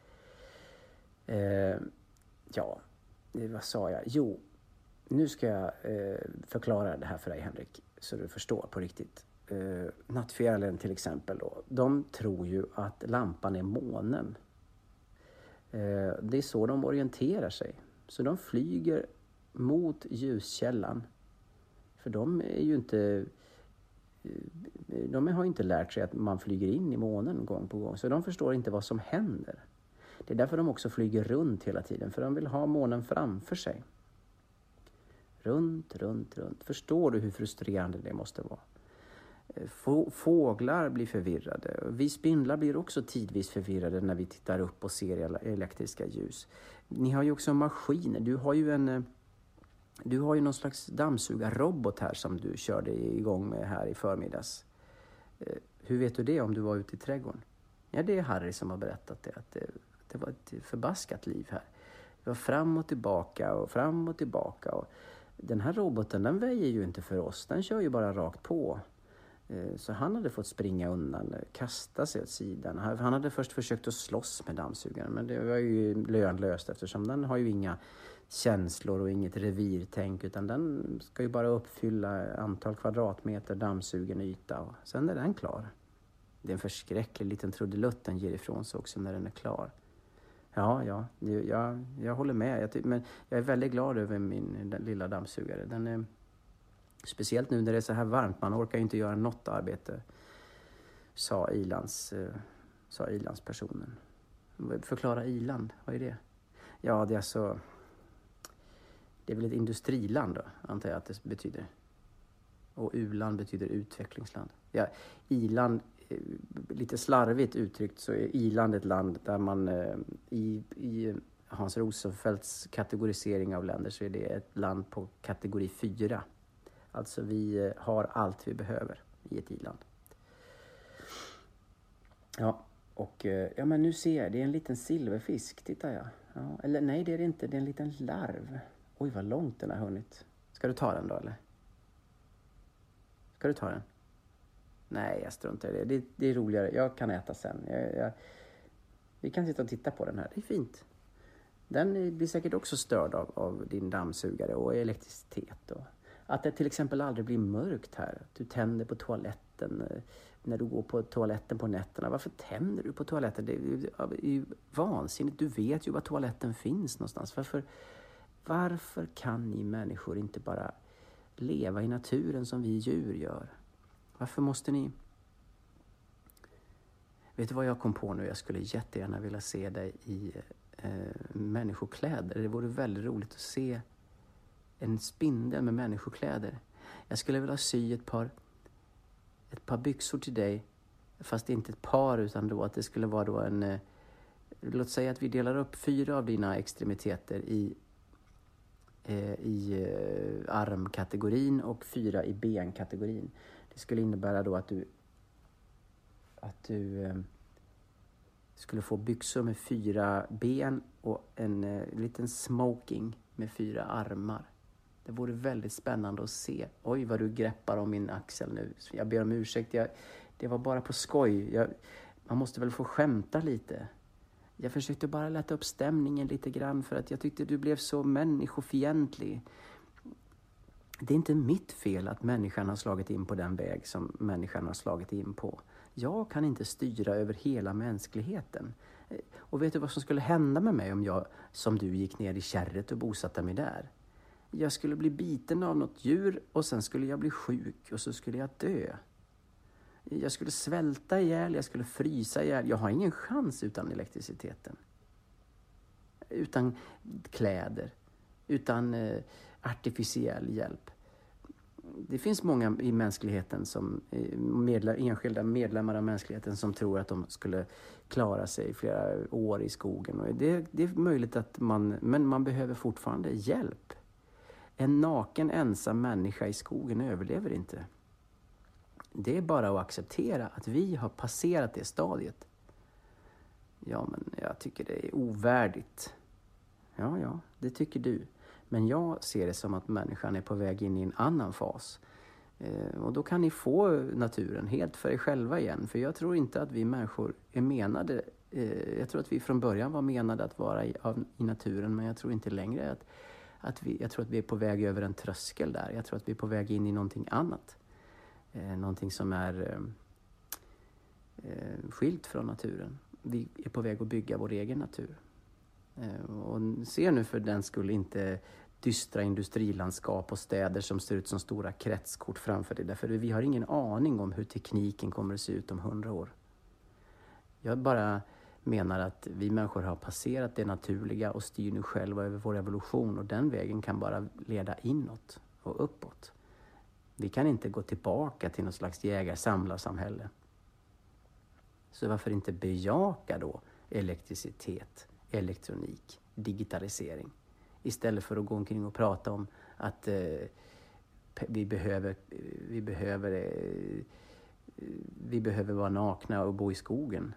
det. Ja, vad sa jag? Jo, nu ska jag förklara det här för dig, Henrik, så du förstår på riktigt. Nattfjärilen till exempel då, de tror ju att lampan är månen. Det är så de orienterar sig. Så de flyger mot ljuskällan. För de har ju inte lärt sig att man flyger in i månen gång på gång. Så de förstår inte vad som händer. Det är därför de också flyger runt hela tiden. För de vill ha månen framför sig. Runt, runt, runt. Förstår du hur frustrerande det måste vara? Fåglar blir förvirrade. Vi spindlar blir också tidvis förvirrade när vi tittar upp och ser elektriska ljus. Ni har ju också maskiner. Du har ju någon slags dammsugarrobot här som du körde igång med här i förmiddags. Hur vet du det om du var ute i trädgården? Ja, det är Harry som har berättat det. Att det var ett förbaskat liv här. Det var fram och tillbaka och fram och tillbaka. Och den här roboten, den väjer ju inte för oss. Den kör ju bara rakt på. Så han hade fått springa undan, kasta sig åt sidan. Han hade först försökt att slåss med dammsugaren, men det var ju lönlöst eftersom den har ju inga känslor och inget revirtänk, utan den ska ju bara uppfylla antal kvadratmeter dammsugen yta och sen är den klar. Det är en förskräcklig liten trudelutt den ger ifrån sig också när den är klar. Ja, jag håller med. Men jag är väldigt glad över den lilla dammsugare. Den är speciellt nu när det är så här varmt. Man orkar ju inte göra något arbete, sa ilandspersonen. Förklara iland, vad är det? Ja, det är alltså... Det är väl ett industriland då, antar jag att det betyder. Och u-land betyder utvecklingsland. Ja, iland, lite slarvigt uttryckt så är iland ett land där man i Hans Rosenfeldts kategorisering av länder så är det ett land på kategori 4. Alltså vi har allt vi behöver i ett iland. Ja, och ja, men nu ser jag, det är en liten silverfisk, tittar jag. Ja, eller nej, det är det inte, det är en liten larv. Oj, vad långt den har hunnit. Ska du ta den då, eller? Ska du ta den? Nej, jag struntar i det. Det är roligare. Jag kan äta sen. Vi kan sitta och titta på den här. Det är fint. Den blir säkert också störd av din dammsugare och elektricitet. Och att det till exempel aldrig blir mörkt här. Att du tänder på toaletten när du går på toaletten på nätterna. Varför tänder du på toaletten? Det är ju vansinnigt. Du vet ju var toaletten finns någonstans. Varför kan ni människor inte bara leva i naturen som vi djur gör? Varför måste ni... Vet du vad jag kom på nu? Jag skulle jättegärna vilja se dig i människokläder. Det vore väldigt roligt att se en spindel med människokläder. Jag skulle vilja sy ett par byxor till dig. Fast inte ett par, utan då att det skulle vara då en... Låt säga att vi delar upp 4 av dina extremiteter i armkategorin och 4 i benkategorin. Det skulle innebära då att du skulle få byxor med 4 ben och en liten smoking med 4 armar. Det vore väldigt spännande att se. Oj, vad du greppar om min axel nu. Jag ber om ursäkt. Det var bara på skoj. Man måste väl få skämta lite. Jag försökte bara lätta upp stämningen lite grann för att jag tyckte du blev så människofientlig. Det är inte mitt fel att människan har slagit in på den väg som människan har slagit in på. Jag kan inte styra över hela mänskligheten. Och vet du vad som skulle hända med mig om jag, som du, gick ner i kärret och bosatte mig där? Jag skulle bli biten av något djur och sen skulle jag bli sjuk och så skulle jag dö. Jag skulle svälta ihjäl, jag skulle frysa ihjäl. Jag har ingen chans utan elektriciteten. Utan kläder, utan artificiell hjälp. Det finns många i mänskligheten som enskilda medlemmar av mänskligheten som tror att de skulle klara sig flera år i skogen. Och det är möjligt att men man behöver fortfarande hjälp. En naken ensam människa i skogen överlever inte. Det är bara att acceptera att vi har passerat det stadiet. Ja, men jag tycker det är ovärdigt. Ja, det tycker du. Men jag ser det som att människan är på väg in i en annan fas. Och då kan ni få naturen helt för er själva igen. För jag tror inte att vi människor är menade. Jag tror att vi från början var menade att vara i naturen. Men jag tror inte längre jag tror att vi är på väg över en tröskel där. Jag tror att vi är på väg in i någonting annat. Någonting som är skilt från naturen. Vi är på väg att bygga vår egen natur. Och se nu för den skulle inte dystra industrilandskap och städer som ser ut som stora kretskort framför dig. Därför vi har ingen aning om hur tekniken kommer att se ut om 100 år. Jag bara menar att vi människor har passerat det naturliga och styr nu själva över vår evolution. Och den vägen kan bara leda inåt och uppåt. Vi kan inte gå tillbaka till något slags jägar-samlarsamhälle. Så varför inte bejaka då elektricitet, elektronik, digitalisering? Istället för att gå omkring och prata om att vi behöver vara nakna och bo i skogen.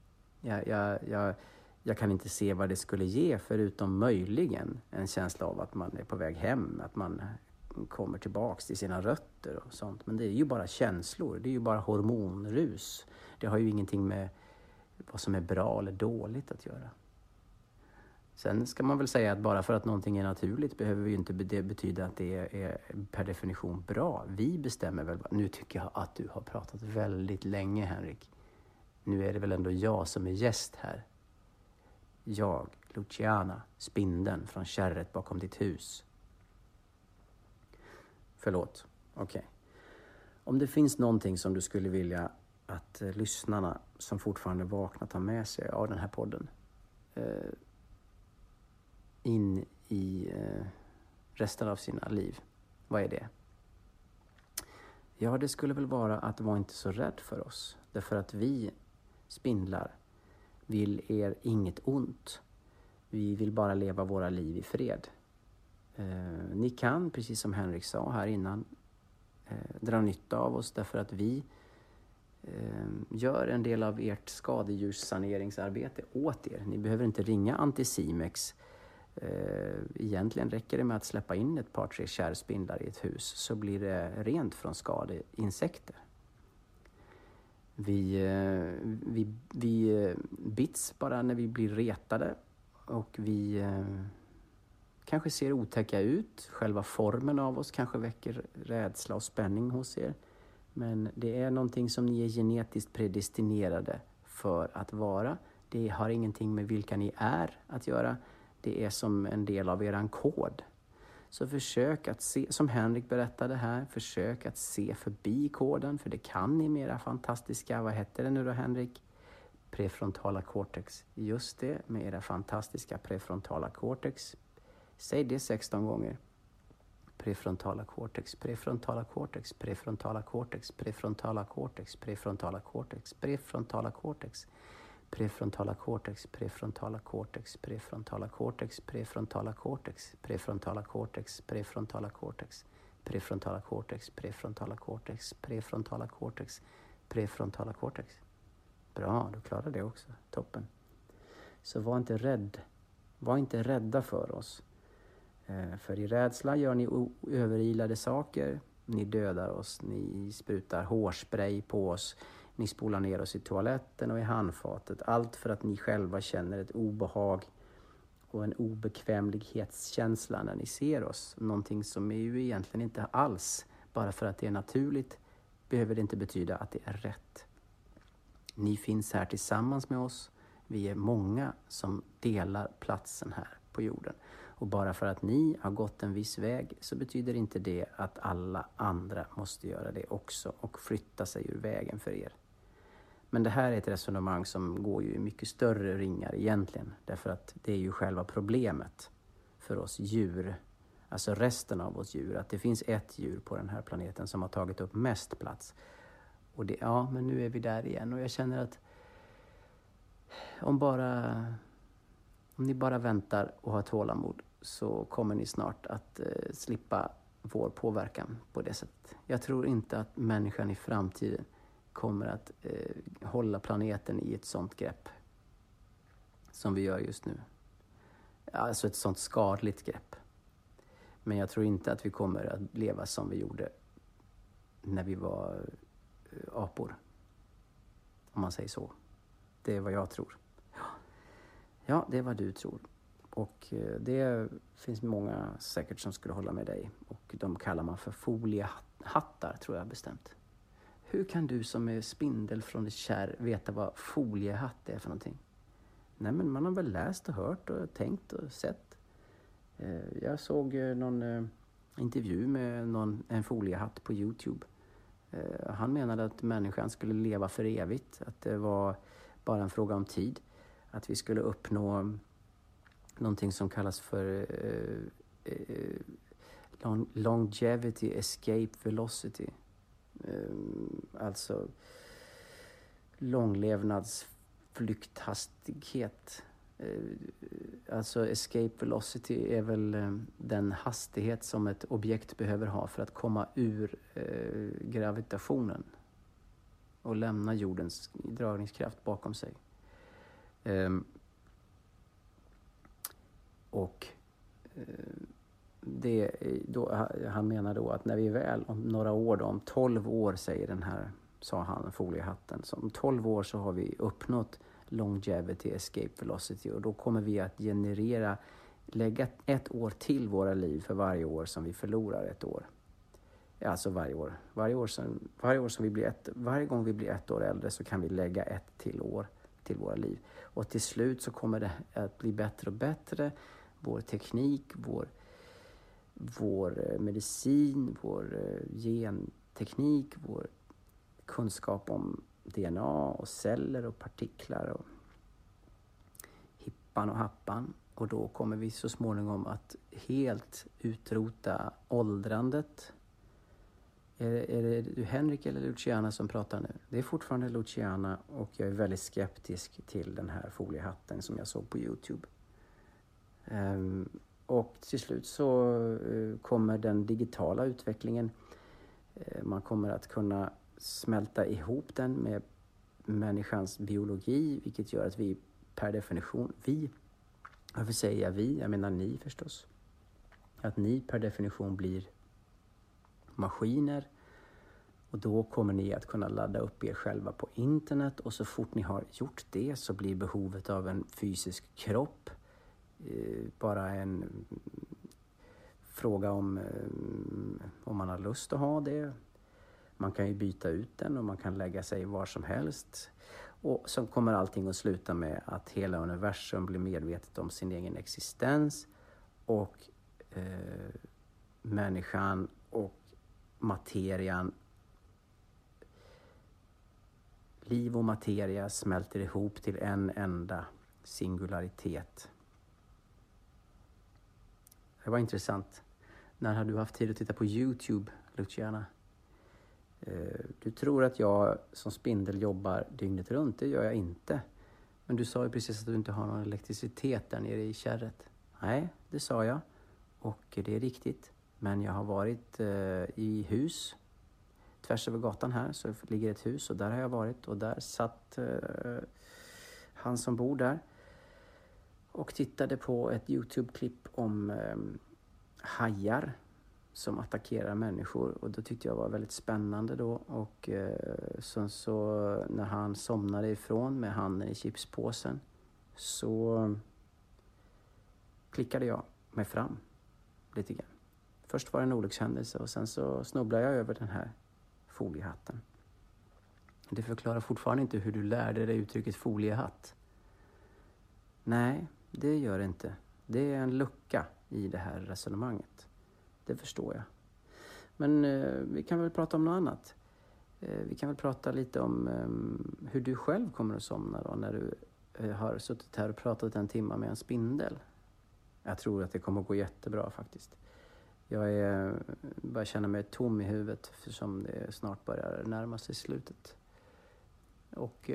Jag kan inte se vad det skulle ge förutom möjligen en känsla av att man är på väg hem, att man kommer tillbaks till sina rötter och sånt. Men det är ju bara känslor, det är ju bara hormonrus. Det har ju ingenting med vad som är bra eller dåligt att göra. Sen ska man väl säga att bara för att någonting är naturligt behöver ju inte det betyda att det är per definition bra. Vi bestämmer väl. Nu tycker jag att du har pratat väldigt länge, Henrik. Nu är det väl ändå jag som är gäst här. Jag, Luciana, spindeln från kärret bakom ditt hus. Förlåt. Okej. Om det finns någonting som du skulle vilja att lyssnarna som fortfarande vaknar tar med sig av den här podden in i resten av sina liv. Vad är det? Ja, det skulle väl vara att vara inte så rädd för oss. Därför att vi spindlar vill er inget ont. Vi vill bara leva våra liv i fred. Ni kan, precis som Henrik sa här innan, dra nytta av oss därför att vi gör en del av ert skadedjurssaneringsarbete åt er. Ni behöver inte ringa Anticimex. Egentligen räcker det med att släppa in ett par 3 kärrspindlar i ett hus så blir det rent från skadeinsekter. Vi bits bara när vi blir retade och vi kanske ser otäcka ut. Själva formen av oss kanske väcker rädsla och spänning hos er. Men det är någonting som ni är genetiskt predestinerade för att vara. Det har ingenting med vilka ni är att göra. Det är som en del av eran kod. Så försök att se, som Henrik berättade här, försök att se förbi koden. För det kan ni med era fantastiska, vad heter det nu då Henrik? Prefrontala cortex. Just det, med era fantastiska prefrontala cortex. Säg det 16 gånger. Prefrontala cortex, prefrontala cortex, prefrontala cortex, prefrontala cortex, prefrontala cortex, prefrontala cortex. Prefrontala cortex, prefrontala cortex, prefrontala cortex, prefrontala cortex, prefrontala cortex, prefrontala cortex, prefrontala cortex, prefrontala cortex, prefrontala cortex, prefrontala cortex. Bra, du klarar det också. Toppen. Så var inte rädd. Var inte rädda för oss. För i rädsla gör ni överilade saker. Ni dödar oss. Ni sprutar hårspray på oss. Ni spolar ner oss i toaletten och i handfatet. Allt för att ni själva känner ett obehag och en obekvämlighetskänsla när ni ser oss. Någonting som är ju egentligen inte alls, bara för att det är naturligt behöver det inte betyda att det är rätt. Ni finns här tillsammans med oss. Vi är många som delar platsen här på jorden. Och bara för att ni har gått en viss väg så betyder inte det att alla andra måste göra det också och flytta sig ur vägen för er. Men det här är ett resonemang som går ju i mycket större ringar egentligen. Därför att det är ju själva problemet för oss djur. Alltså resten av oss djur. Att det finns ett djur på den här planeten som har tagit upp mest plats. Och det, ja, men nu är vi där igen. Och jag känner att om ni bara väntar och har tålamod så kommer ni snart att slippa vår påverkan på det sättet. Jag tror inte att människan i framtiden kommer att hålla planeten i ett sånt grepp som vi gör just nu. Alltså ett sånt skadligt grepp. Men jag tror inte att vi kommer att leva som vi gjorde när vi var apor. Om man säger så. Det är vad jag tror. Ja, det är vad du tror. Och det finns många säkert som skulle hålla med dig. Och de kallar man för foliehattar, tror jag bestämt. Hur kan du som är spindel från ett kärr veta vad foliehatt är för någonting? Nej, men man har väl läst och hört och tänkt och sett. Jag såg någon intervju med en foliehatt på YouTube. Han menade att människan skulle leva för evigt. Att det var bara en fråga om tid. Att vi skulle uppnå någonting som kallas för longevity escape velocity. Alltså långlevnadsflykthastighet. Alltså escape velocity är väl den hastighet som ett objekt behöver ha för att komma ur gravitationen och lämna jordens dragningskraft bakom sig. Han menar då att när vi väl om några år då, om 12 år sa han, foliehatten, så om 12 år så har vi uppnått longevity escape velocity och då kommer vi att lägga ett år till våra liv för varje år som vi förlorar ett år. Alltså varje gång vi blir ett år äldre så kan vi lägga ett till år till våra liv. Och till slut så kommer det att bli bättre och bättre. Vår teknik, vår medicin, vår genteknik, vår kunskap om DNA och celler och partiklar och hippan och happan. Och då kommer vi så småningom att helt utrota åldrandet. Är det Henrik eller Luciana som pratar nu? Det är fortfarande Luciana och jag är väldigt skeptisk till den här foliehatten som jag såg på YouTube. Och till slut så kommer den digitala utvecklingen. Man kommer att kunna smälta ihop den med människans biologi, vilket gör att vi per definition, varför säger jag vi? Jag menar ni förstås. Att ni per definition blir maskiner och då kommer ni att kunna ladda upp er själva på internet och så fort ni har gjort det så blir behovet av en fysisk kropp bara en fråga om man har lust att ha det. Man kan ju byta ut den och man kan lägga sig var som helst. Och så kommer allting att sluta med att hela universum blir medvetet om sin egen existens och människan och materian, liv och materia smälter ihop till en enda singularitet. Det var intressant. När har du haft tid att titta på YouTube, Luciana? Du tror att jag som spindel jobbar dygnet runt. Det gör jag inte. Men du sa ju precis att du inte har någon elektricitet där nere i kärret. Nej, det sa jag. Och det är riktigt. Men jag har varit i hus. Tvärs över gatan här så ligger ett hus och där har jag varit. Och där satt han som bor där. Och tittade på ett YouTube-klipp om hajar som attackerar människor. Och då tyckte jag var väldigt spännande då. Och så när han somnade ifrån med handen i chipspåsen så klickade jag mig fram lite grann. Först var det en olyckshändelse och sen så snubblade jag över den här foliehatten. Det förklarar fortfarande inte hur du lärde dig uttrycket foliehatt. Nej, det gör det inte. Det är en lucka i det här resonemanget. Det förstår jag. Men vi kan väl prata om något annat. Vi kan väl prata lite om hur du själv kommer att somna då, när du har suttit här och pratat en timme med en spindel. Jag tror att det kommer att gå jättebra faktiskt. Jag börjar känna mig tom i huvudet eftersom det snart börjar närma sig slutet. Och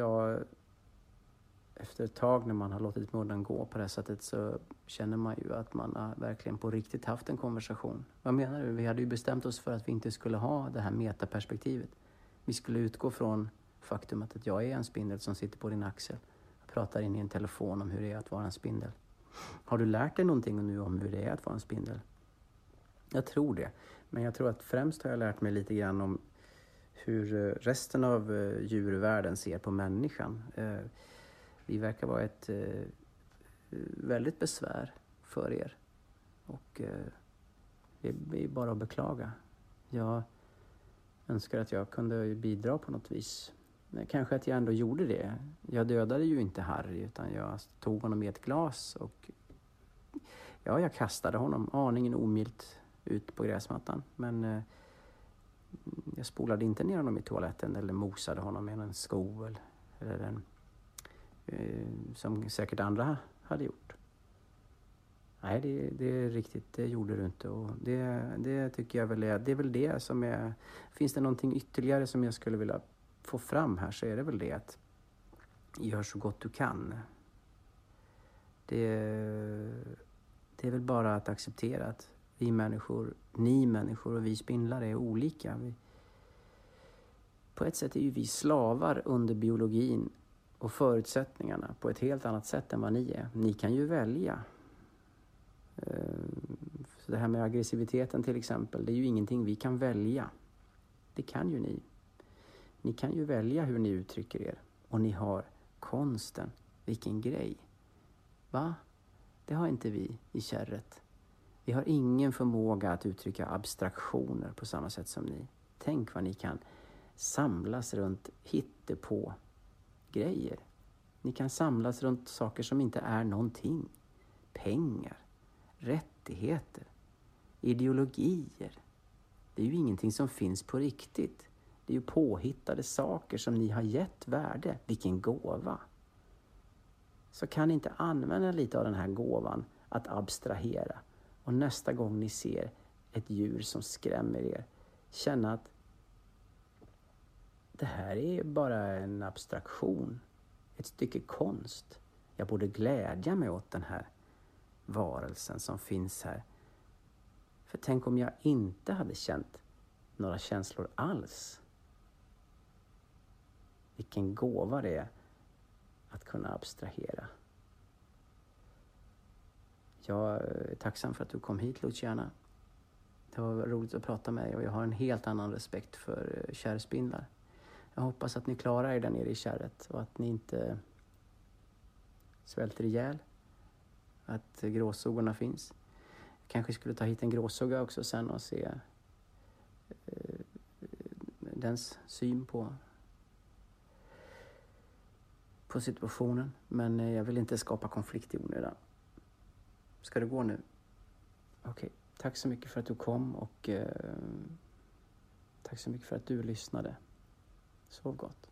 efter ett tag när man har låtit munnen gå på det här sättet så känner man ju att man har verkligen på riktigt haft en konversation. Vad menar du? Vi hade ju bestämt oss för att vi inte skulle ha det här metaperspektivet. Vi skulle utgå från faktumet att jag är en spindel som sitter på din axel och pratar in i en telefon om hur det är att vara en spindel. Har du lärt dig någonting nu om hur det är att vara en spindel? Jag tror det. Men jag tror att främst har jag lärt mig lite grann om hur resten av djurvärlden ser på människan. Vi verkar vara ett väldigt besvär för er. Och det är bara att beklaga. Jag önskar att jag kunde bidra på något vis. Kanske att jag ändå gjorde det. Jag dödade ju inte Harry utan jag tog honom i ett glas och jag kastade honom aningen omilt ut på gräsmattan. Men jag spolade inte ner honom i toaletten eller mosade honom med en sko eller en som säkert andra hade gjort. Nej, det är riktigt, det gjorde du inte. Och det tycker jag väl det är väl det som är... Finns det någonting ytterligare som jag skulle vilja få fram här så är det väl det att gör så gott du kan. Det är väl bara att acceptera att ni människor och vi spindlar är olika. På ett sätt är ju vi slavar under biologin och förutsättningarna på ett helt annat sätt än vad ni är. Ni kan ju välja. Så det här med aggressiviteten till exempel, det är ju ingenting vi kan välja. Det kan ju ni. Ni kan ju välja hur ni uttrycker er. Och ni har konsten. Vilken grej. Va? Det har inte vi i kärret. Vi har ingen förmåga att uttrycka abstraktioner på samma sätt som ni. Tänk vad ni kan samlas runt hittepå grejer. Ni kan samlas runt saker som inte är någonting. Pengar, rättigheter, ideologier. Det är ju ingenting som finns på riktigt. Det är ju påhittade saker som ni har gett värde. Vilken gåva. Så kan ni inte använda lite av den här gåvan att abstrahera. Och nästa gång ni ser ett djur som skrämmer er, känna att det här är bara en abstraktion. Ett stycke konst. Jag borde glädja mig åt den här varelsen som finns här. För tänk om jag inte hade känt några känslor alls. Vilken gåva det är att kunna abstrahera. Jag är tacksam för att du kom hit, Luciana. Det var roligt att prata med dig och jag har en helt annan respekt för kärrspindlar. Jag hoppas att ni klarar er där nere i kärret och att ni inte svälter ihjäl. Att gråsuggorna finns. Jag kanske skulle ta hit en gråsugga också sen och se dens syn på situationen. Men jag vill inte skapa konflikt i onödan. Ska du gå nu? Okej. Tack så mycket för att du kom och tack så mycket för att du lyssnade. Sov gott.